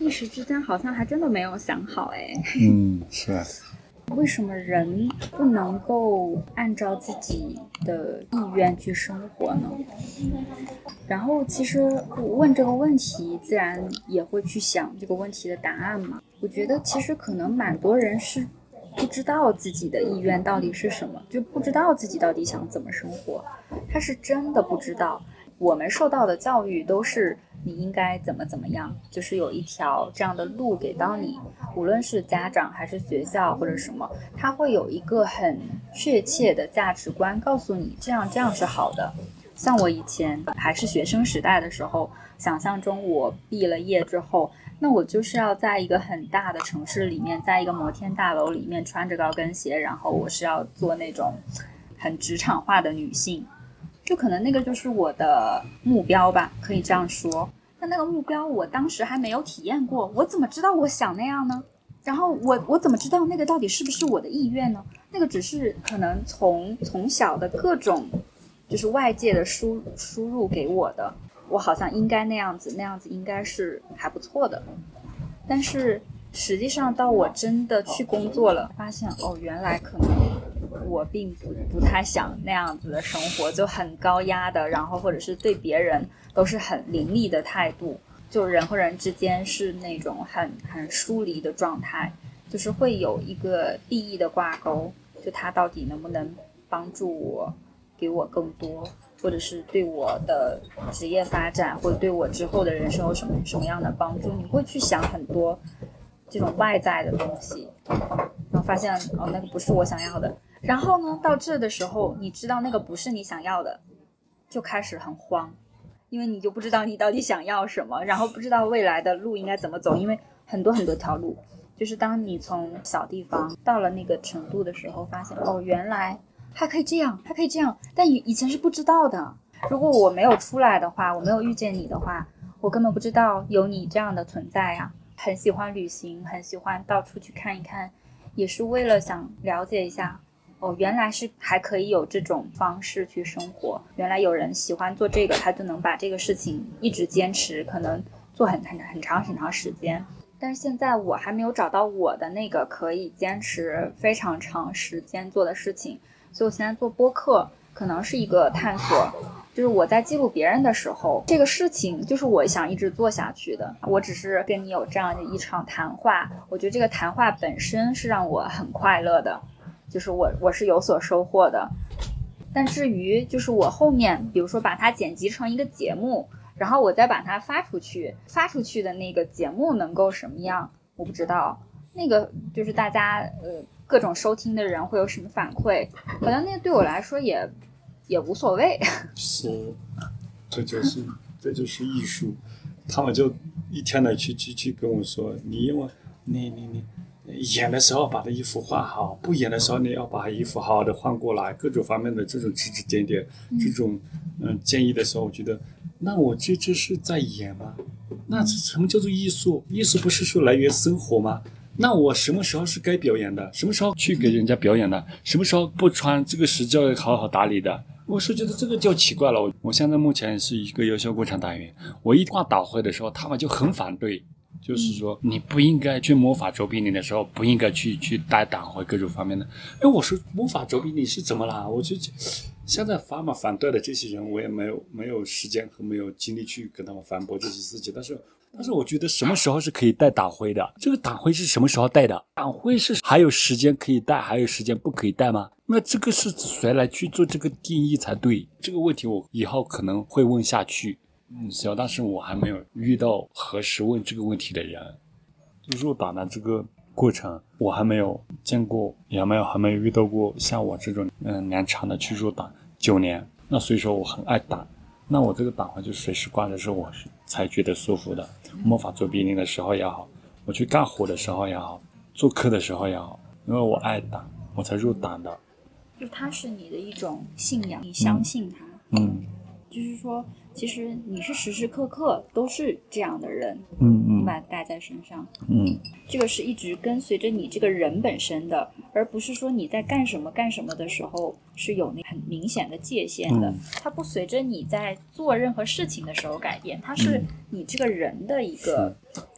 一时之间好像还真的没有想好哎。 嗯，是啊。 为什么人不能够按照自己的意愿去生活呢？然后其实我问这个问题，自然也会去想这个问题的答案嘛。我觉得其实可能蛮多人是不知道自己的意愿到底是什么，就不知道自己到底想怎么生活，他是真的不知道。我们受到的教育都是你应该怎么怎么样，就是有一条这样的路给到你，无论是家长还是学校或者什么，他会有一个很确切的价值观告诉你这样这样是好的。像我以前还是学生时代的时候，想象中我毕了业之后，那我就是要在一个很大的城市里面，在一个摩天大楼里面穿着高跟鞋，然后我是要做那种很职场化的女性，就可能那个就是我的目标吧，可以这样说。但那个目标我当时还没有体验过，我怎么知道我想那样呢？然后我我怎么知道那个到底是不是我的意愿呢？那个只是可能从从小的各种就是外界的输输入给我的，我好像应该那样子，那样子应该是还不错的。但是实际上到我真的去工作了，发现哦，原来可能我并不不太想那样子的生活，就很高压的，然后或者是对别人都是很凌厉的态度，就人和人之间是那种很很疏离的状态，就是会有一个利益的挂钩，就他到底能不能帮助我，给我更多，或者是对我的职业发展或者对我之后的人生有什么什么样的帮助，你会去想很多这种外在的东西，然后发现哦，那个不是我想要的。然后呢，到这的时候，你知道那个不是你想要的，就开始很慌，因为你就不知道你到底想要什么，然后不知道未来的路应该怎么走，因为很多很多条路。就是当你从小地方到了那个程度的时候，发现哦，原来还可以这样，还可以这样，但以前是不知道的。如果我没有出来的话，我没有遇见你的话，我根本不知道有你这样的存在呀。很喜欢旅行，很喜欢到处去看一看，也是为了想了解一下哦，原来是还可以有这种方式去生活，原来有人喜欢做这个，他就能把这个事情一直坚持，可能做很很很长很长时间。但是现在我还没有找到我的那个可以坚持非常长时间做的事情，所以我现在做播客可能是一个探索，就是我在记录别人的时候，这个事情就是我想一直做下去的。我只是跟你有这样的一场谈话，我觉得这个谈话本身是让我很快乐的，就是我我是有所收获的。但至于就是我后面比如说把它剪辑成一个节目，然后我再把它发出去，发出去的那个节目能够什么样我不知道，那个就是大家呃各种收听的人会有什么反馈，好像那个对我来说也也无所谓。 是，这就是这就是艺术。他们就一天的去去去跟我说，你因为你你你演的时候把这衣服换好，不演的时候你要把衣服好好的换过来，各种方面的这种指指点点，这种嗯、呃、建议的时候，我觉得那我这这是在演吗？那什么叫做艺术？艺术不是说来源生活吗？那我什么时候是该表演的？什么时候去给人家表演的？什么时候不穿这个是叫好好打理的？我是觉得这个就奇怪了。我我现在目前是一个优秀国产党员，我一挂党徽的时候，他们就很反对，就是说你不应该去魔法周宾领的时候，不应该去去带党徽各种方面的。哎，我说魔法周宾领是怎么啦？我就现在反嘛反对的这些人，我也没有没有时间和没有精力去跟他们反驳这些事情，但是。但是我觉得什么时候是可以带党徽的？这个党徽是什么时候带的？党徽是还有时间可以带，还有时间不可以带吗？那这个是谁来去做这个定义才对？这个问题我以后可能会问下去。嗯，小，但是我还没有遇到合适问这个问题的人。入党的这个过程，我还没有见过，也没有还没有遇到过像我这种嗯年长的去入党九年。那所以说我很爱党。那我这个党徽就随时挂着，是我才觉得舒服的。魔法做宾领的时候也好，我去干活的时候也好，做课的时候也好，因为我爱党，我才入党的。 就它是你的一种信仰，你相信它。 嗯， 就是说，其实你是时时刻刻都是这样的人， 嗯嗯， 你把它带在身上， 嗯， 这个是一直跟随着你这个人本身的，而不是说你在干什么干什么的时候是有那很明显的界限的， 嗯、 它不随着你在做任何事情的时候改变，它是你这个人的一个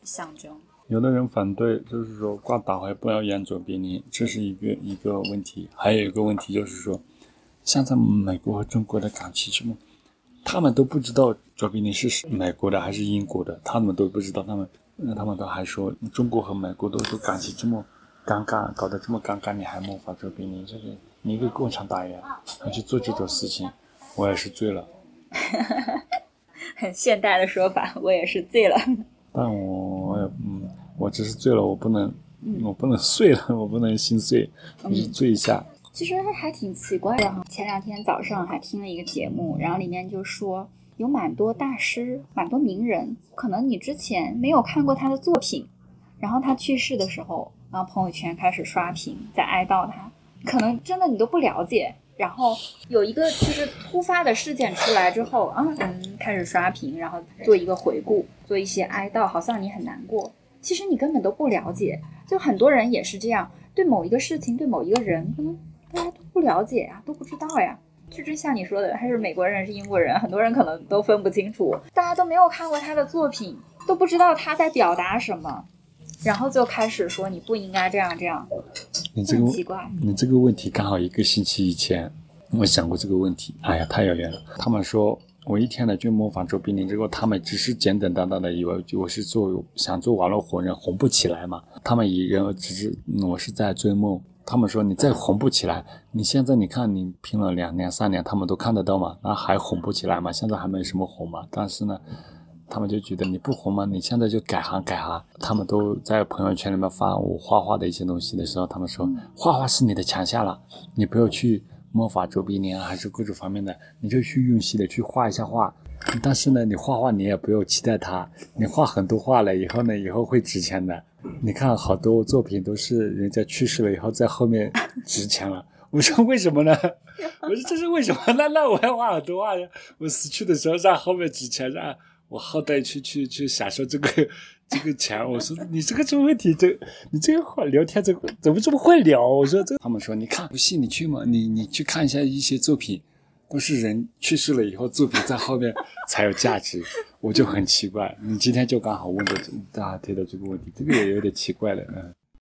象征。 有的人反对，就是说挂党徽不要演左比尼，这是一个一个问题。还有一个问题就是说，现在美国和中国的感情什么，他们都不知道左比尼是美国的还是英国的，他们都不知道，他们他们都还说中国和美国都都感情这么尴尬，搞得这么尴尬，你还模仿左比尼，这个你一个共产党员还去做这种事情，我也是醉了。 很现代的说法，我也是醉了。 但我我也嗯，我只是醉了，我不能，嗯、我不能睡了，我不能心碎，我就醉一下。 嗯、其实还挺奇怪的哈。前两天早上还听了一个节目，然后里面就说有蛮多大师、蛮多名人，可能你之前没有看过他的作品，然后他去世的时候，然后朋友圈开始刷屏，在哀悼他，可能真的你都不了解。然后有一个就是突发的事件出来之后啊，嗯，开始刷屏，然后做一个回顾，做一些哀悼，好像你很难过，其实你根本都不了解。就很多人也是这样，对某一个事情，对某一个人，可能大家都不了解呀，都不知道呀。就就像你说的，还是美国人是英国人，很多人可能都分不清楚，大家都没有看过他的作品，都不知道他在表达什么，然后就开始说你不应该这样这样。 你这个很奇怪， 你这个问题刚好一个星期以前我想过这个问题，哎呀太遥远了。他们说我一天的就模仿周冰林，结果他们只是简简单单的以为我是做想做网络红人，红不起来嘛，他们以为只是我是在追梦。他们说你再红不起来，你现在你看你拼了两年三年，他们都看得到嘛，那还红不起来嘛，现在还没什么红嘛。但是呢他们就觉得你不红嘛，你现在就改行改行。他们都在朋友圈里面发我画画的一些东西的时候，他们说画画是你的强项了，你不要去模仿周碧莲还是各种方面的，你就去用心的去画一下画。但是呢你画画你也不要期待它，你画很多画了以后呢以后会值钱的。你看好多作品都是人家去世了以后在后面值钱了。我说为什么呢？我说这是为什么？那那我要画很多画呀，我死去的时候让后面值钱，让我好歹去去去享受这个这个钱。我说你这个这个问题，这你这个话聊天这个怎么这么会聊？我说这他们说你看不信你去嘛，你你去看一下一些作品，都是人去世了以后作品在后面才有价值。我就很奇怪，你今天就刚好问的大家提的这个问题，这个也有点奇怪了。嗯。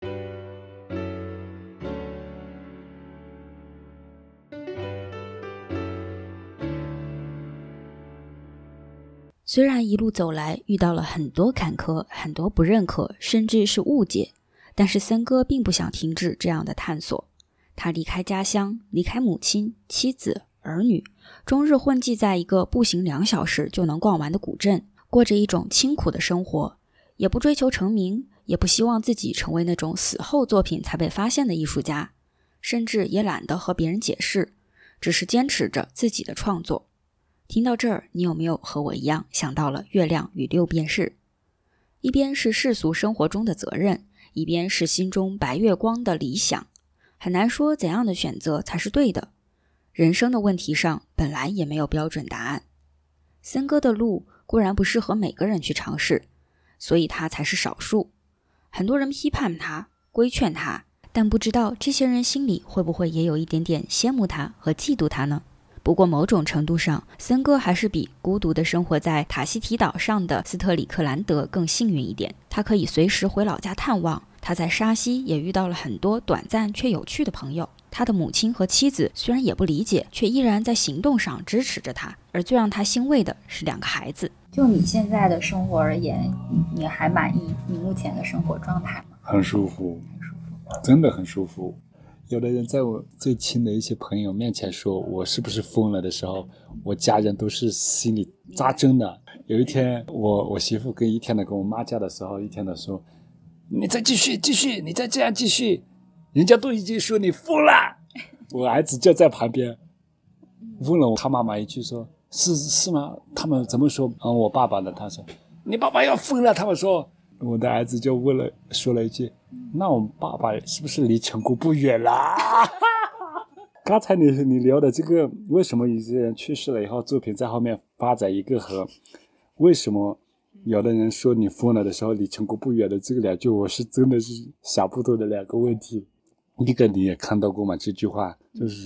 虽然一路走来遇到了很多坎坷，很多不认可，甚至是误解，但是森哥并不想停止这样的探索。他离开家乡，离开母亲、妻子、儿女，终日混迹在一个步行两小时就能逛完的古镇，过着一种清苦的生活，也不追求成名，也不希望自己成为那种死后作品才被发现的艺术家，甚至也懒得和别人解释，只是坚持着自己的创作。听到这儿，你有没有和我一样想到了月亮与六便士？一边是世俗生活中的责任，一边是心中白月光的理想，很难说怎样的选择才是对的。人生的问题上本来也没有标准答案。森哥的路固然不适合每个人去尝试，所以他才是少数。很多人批判他，规劝他，但不知道这些人心里会不会也有一点点羡慕他和嫉妒他呢？不过某种程度上，森哥还是比孤独地生活在塔希提岛上的斯特里克兰德更幸运一点。他可以随时回老家探望，他在沙溪也遇到了很多短暂却有趣的朋友。他的母亲和妻子虽然也不理解，却依然在行动上支持着他。而最让他欣慰的是两个孩子。 就你现在的生活而言，你还满意你目前的生活状态吗？ 很舒服，很舒服，真的很舒服。有的人在我最亲的一些朋友面前说我是不是疯了的时候，我家人都是心里扎针的。有一天我我媳妇跟一天的跟我妈讲的时候，一天的说你再继续继续，你再这样继续，人家都已经说你疯了。我儿子就在旁边问了他妈妈一句说是是吗？他们怎么说？嗯，我爸爸的，他说你爸爸要疯了。他们说，我的儿子就问了说了一句，那我爸爸是不是离成功不远啦？刚才你你聊的这个，为什么有些人去世了以后作品在后面发展一个和为什么有的人说你疯了的时候离成功不远的这个两句，我是真的是想不通的两个问题。一个你也看到过嘛，这句话就是说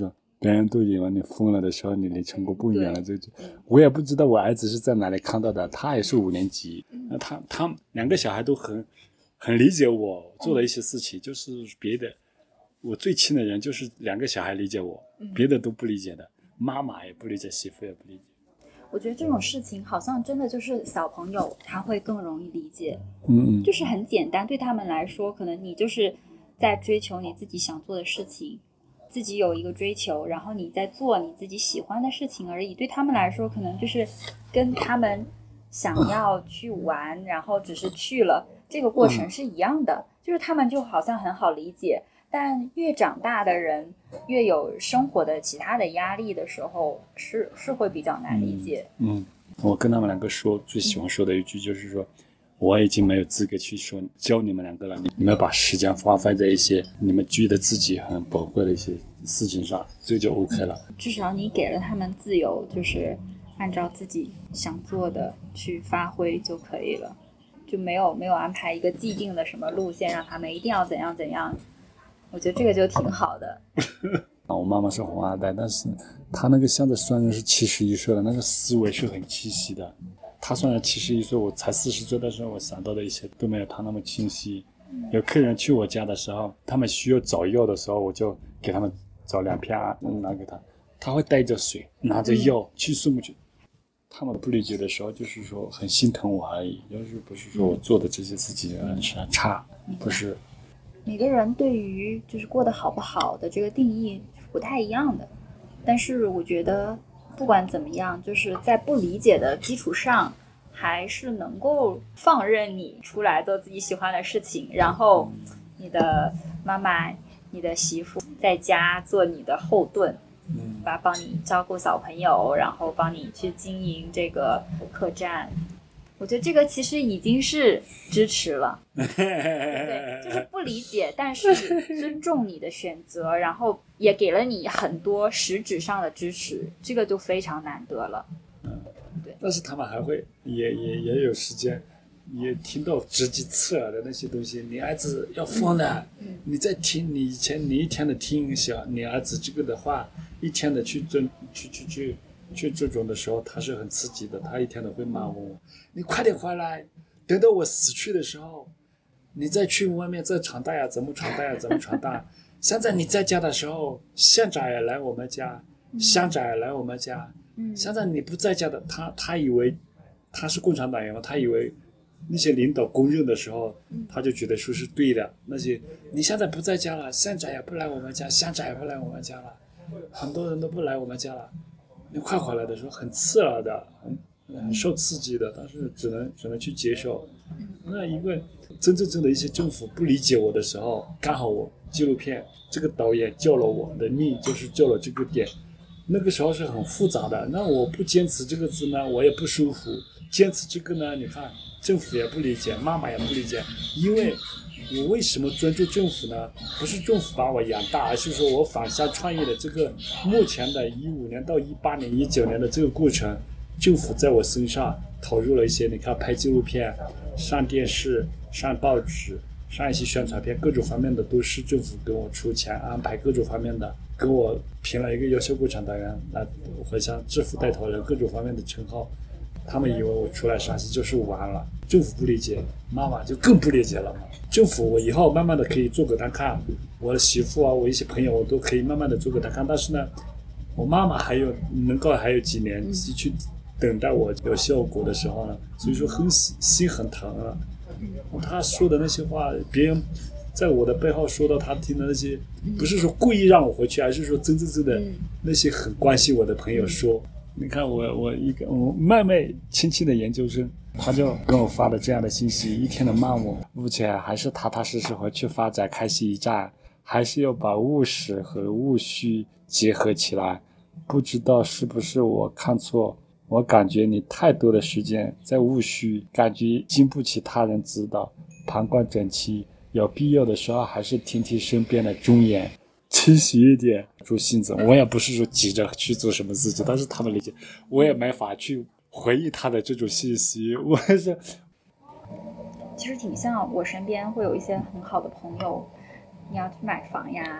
别人都以为你疯了的时候，你离成功不远了。这就我也不知道我儿子是在哪里看到的，他也是五年级，那他他两个小孩都很很理解我做的一些事情，就是别的我最亲的人就是两个小孩理解我，别的都不理解的，妈妈也不理解，媳妇也不理解。 我觉得这种事情好像真的就是小朋友他会更容易理解， 嗯嗯， 就是很简单，对他们来说，可能你就是在追求你自己想做的事情，自己有一个追求，然后你在做你自己喜欢的事情而已。对他们来说，可能就是跟他们想要去玩，然后只是去了，这个过程是一样的，就是他们就好像很好理解。但越长大的人，越有生活的其他的压力的时候，是是会比较难理解。 嗯，嗯我跟他们两个说，最喜欢说的一句就是说，我已经没有资格去说教你们两个了，你们把时间花费在一些你们觉得自己很宝贵的一些事情上，这就 OK 了。 至少你给了他们自由，就是按照自己想做的去发挥就可以了，就没有没有安排一个既定的什么路线，让他们一定要怎样怎样。我觉得这个就挺好的。 我妈妈是红二代，但是她那个现在虽然是七十一岁了，那个思维是很清晰的。她虽然七十一岁，我才四十岁，但是我想到的一些都没有她那么清晰。有客人去我家的时候，他们需要找药的时候，我就给他们找两片拿给他，他会带着水，拿着药去送过去。他们不理解的时候，就是说很心疼我而已，要是不是说我做的这些事情是很差，不是。 每个人对于就是过得好不好的这个定义是不太一样的，但是我觉得不管怎么样，就是在不理解的基础上，还是能够放任你出来做自己喜欢的事情，然后你的妈妈、你的媳妇在家做你的后盾，嗯，帮你照顾小朋友，然后帮你去经营这个客栈。我觉得这个其实已经是支持了，对对，就是不理解，但是尊重你的选择，然后也给了你很多实质上的支持，这个就非常难得了。 嗯，对。但是他们还会也也也有时间，也听到直击刺耳的那些东西。你儿子要疯的，嗯、你在听你以前你一天的听小你儿子这个的话，一天的去尊去去去。去这种的时候他是很刺激的，他一天都会骂我，你快点回来，等到我死去的时候你再去外面再传达呀，怎么传达呀怎么传达。现在你在家的时候县长也来我们家，乡长也来我们家，现在你不在家的，他他以为他是共产党员嘛，他以为那些领导公认的时候他就觉得说是对的，那些你现在不在家了，县长也不来我们家，乡长也不来我们家了，很多人都不来我们家了，你快回来的时候很刺耳的，很很受刺激的，但是只能只能去接受。那一个真正正的一些政府不理解我的时候，刚好我纪录片这个导演救了我的命，就是救了这个点。那个时候是很复杂的，那我不坚持这个字呢，我也不舒服；坚持这个呢，你看政府也不理解，妈妈也不理解，因为我为什么尊重政府呢？不是政府把我养大，而是说我返乡创业的这个目前的一五年到一八年、一九年的这个过程，政府在我身上投入了一些，你看拍纪录片、上电视、上报纸、上一些宣传片，各种方面的都是政府给我出钱安排，各种方面的给我评了一个优秀共产党员，来回乡致富带头人各种方面的称号。他们以为我出来陕西就是完了，政府不理解，妈妈就更不理解了嘛。政府我以后慢慢的可以做给他看，我的媳妇啊，我一些朋友我都可以慢慢的做给他看，但是呢，我妈妈还有能够还有几年去等待我有效果的时候呢，所以说很心很疼啊。他说的那些话，别人在我的背后说到他听的那些，不是说故意让我回去，而是说真真正的那些很关心我的朋友说。你看我我一个我妹妹亲戚的研究生，他就跟我发了这样的信息，一天的骂我，目前还是踏踏实实回去发展开西一站，还是要把务实和务虚结合起来。不知道是不是我看错，我感觉你太多的时间在务虚，感觉经不起他人指导，旁观整齐，有必要的时候还是听听身边的忠言，清晰一点，住性子。我也不是说急着去做什么事情，但是他们理解，我也没法去回忆他的这种信息。我是其实挺像我身边会有一些很好的朋友，你要去买房呀，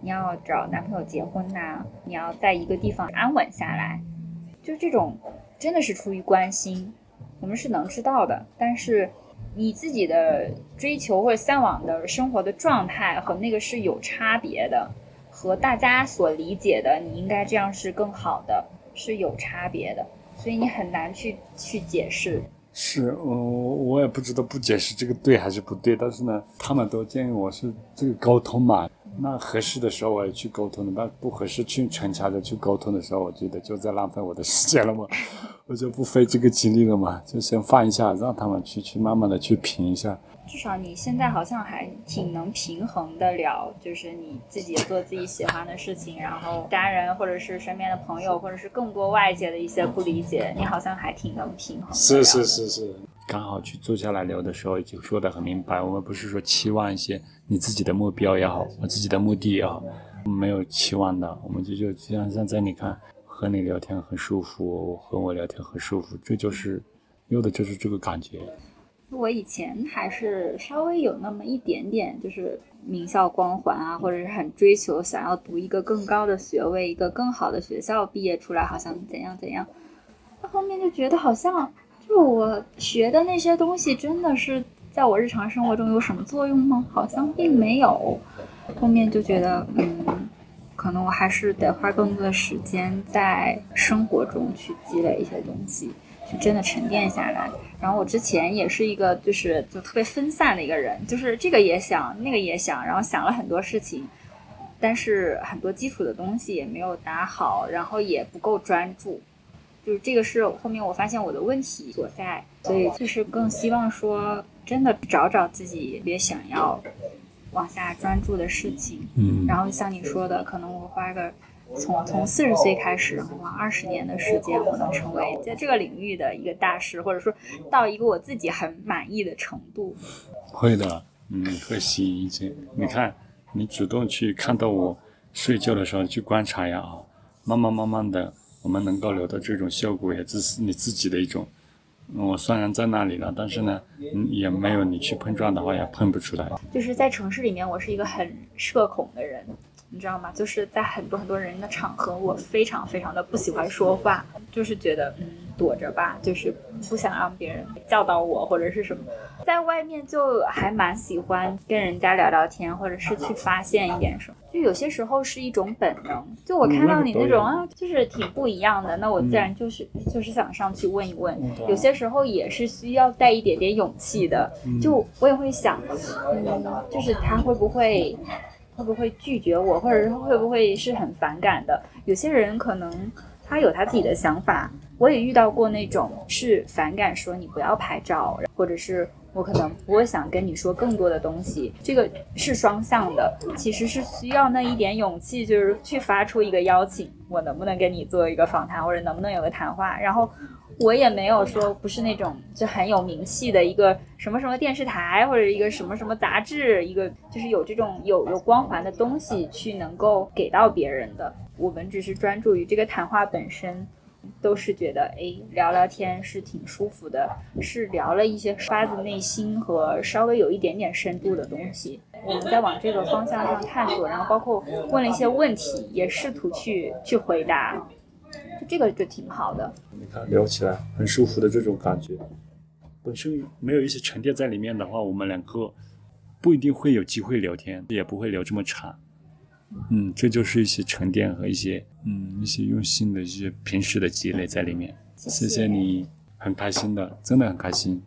你要找男朋友结婚呐、啊，你要在一个地方安稳下来，就这种真的是出于关心，我们是能知道的。但是你自己的追求或者向往的生活的状态和那个是有差别的，和大家所理解的你应该这样是更好的是有差别的，所以你很难去去解释。 是，我我也不知道不解释这个对还是不对，但是呢，他们都建议我是这个沟通嘛，那合适的时候我也去沟通的，但不合适去逞强的去沟通的时候，我觉得就在浪费我的时间了嘛，我就不费这个精力了嘛，就先放一下，让他们去去慢慢的去评一下。 至少你现在好像还挺能平衡得了，就是你自己做自己喜欢的事情，然后家人或者是身边的朋友或者是更多外界的一些不理解，你好像还挺能平衡的。 是是是是， 刚好去坐下来聊的时候已经说得很明白，我们不是说期望一些你自己的目标也好，我自己的目的也好，没有期望的，我们就就像现在你看和你聊天很舒服，我和我聊天很舒服，这就是有的就是这个感觉。 我以前还是稍微有那么一点点就是名校光环啊，或者是很追求想要读一个更高的学位，一个更好的学校毕业出来好像怎样怎样，到后面就觉得好像就我学的那些东西真的是在我日常生活中有什么作用吗？好像并没有。后面就觉得嗯，可能我还是得花更多的时间在生活中去积累一些东西，去真的沉淀下来。然后我之前也是一个就是就特别分散的一个人，就是这个也想那个也想，然后想了很多事情，但是很多基础的东西也没有打好，然后也不够专注，就是这个是后面我发现我的问题所在。所以就是更希望说真的找找自己别想要往下专注的事情， 嗯， 然后像你说的，可能我花个从从四十岁开始，然后花二十年的时间，我能成为在这个领域的一个大师，或者说到一个我自己很满意的程度。 会的，嗯，会吸引一些。你看，你主动去看到我睡觉的时候去观察呀，啊，慢慢慢慢的，我们能够留到这种效果，也只是你自己的一种。我虽然在那里了，但是呢，嗯，也没有你去碰撞的话，也碰不出来。 就是在城市里面，我是一个很社恐的人。你知道吗？就是在很多很多人的场合，我非常非常的不喜欢说话，就是觉得嗯躲着吧，就是不想让别人教导我或者是什么。在外面就还蛮喜欢跟人家聊聊天，或者是去发现一点什么。就有些时候是一种本能，就我看到你那种啊，就是挺不一样的，那我自然就是就是想上去问一问。有些时候也是需要带一点点勇气的，就我也会想，嗯，就是他会不会。会不会拒绝我，或者是会不会是很反感的？有些人可能他有他自己的想法，我也遇到过那种是反感说你不要拍照，或者是我可能不会想跟你说更多的东西，这个是双向的，其实是需要那一点勇气，就是去发出一个邀请，我能不能跟你做一个访谈，或者能不能有个谈话，然后我也没有说不是那种就很有名气的一个什么什么电视台或者一个什么什么杂志，一个就是有这种有有光环的东西去能够给到别人的。我们只是专注于这个谈话本身，都是觉得哎，聊聊天是挺舒服的，是聊了一些发自内心和稍微有一点点深度的东西。我们在往这个方向上探索，然后包括问了一些问题，也试图去去回答。就这个就挺好的， 你看聊起来很舒服的这种感觉，本身没有一些沉淀在里面的话，我们两个不一定会有机会聊天，也不会聊这么长。嗯，这就是一些沉淀和一些嗯一些用心的一些平时的积累在里面。谢谢, 谢谢你，很开心的，真的很开心。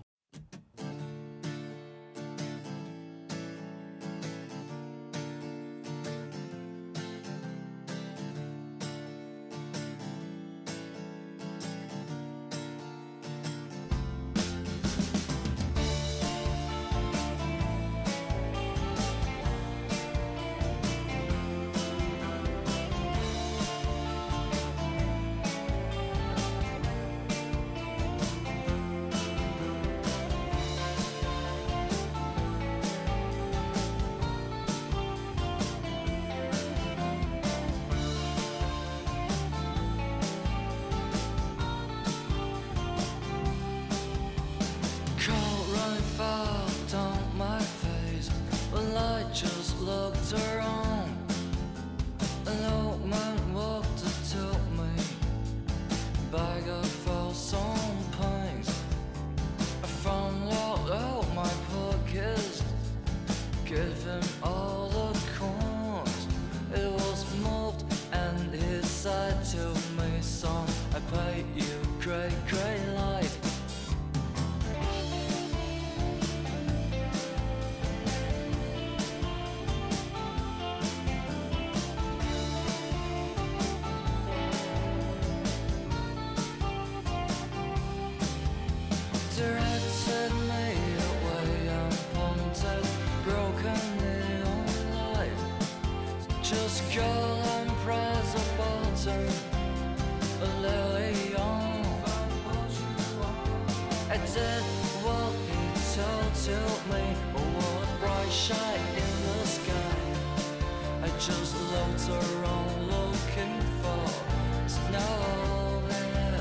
Just loads around looking for to know that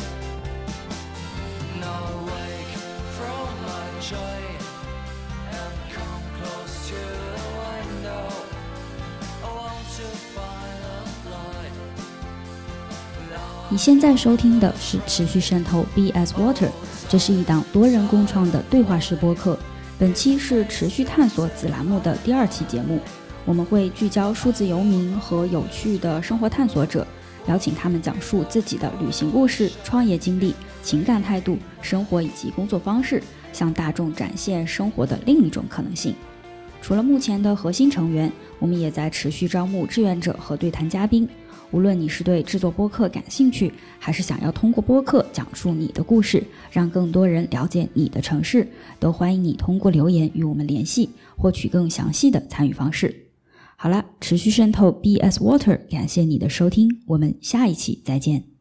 now awake from my joy and come close to the window. I want to find a light. 你现在收听的是持续渗透 Be as Water， 这是一档多人共创的对话式播客。本期是持续探索子栏目的第二期节目。我们会聚焦数字游民和有趣的生活探索者，邀请他们讲述自己的旅行故事、创业经历、情感态度、生活以及工作方式，向大众展现生活的另一种可能性。除了目前的核心成员，我们也在持续招募志愿者和对谈嘉宾。无论你是对制作播客感兴趣，还是想要通过播客讲述你的故事，让更多人了解你的城市，都欢迎你通过留言与我们联系，获取更详细的参与方式。好了，持续渗透 Be as Water， 感谢你的收听，我们下一期再见。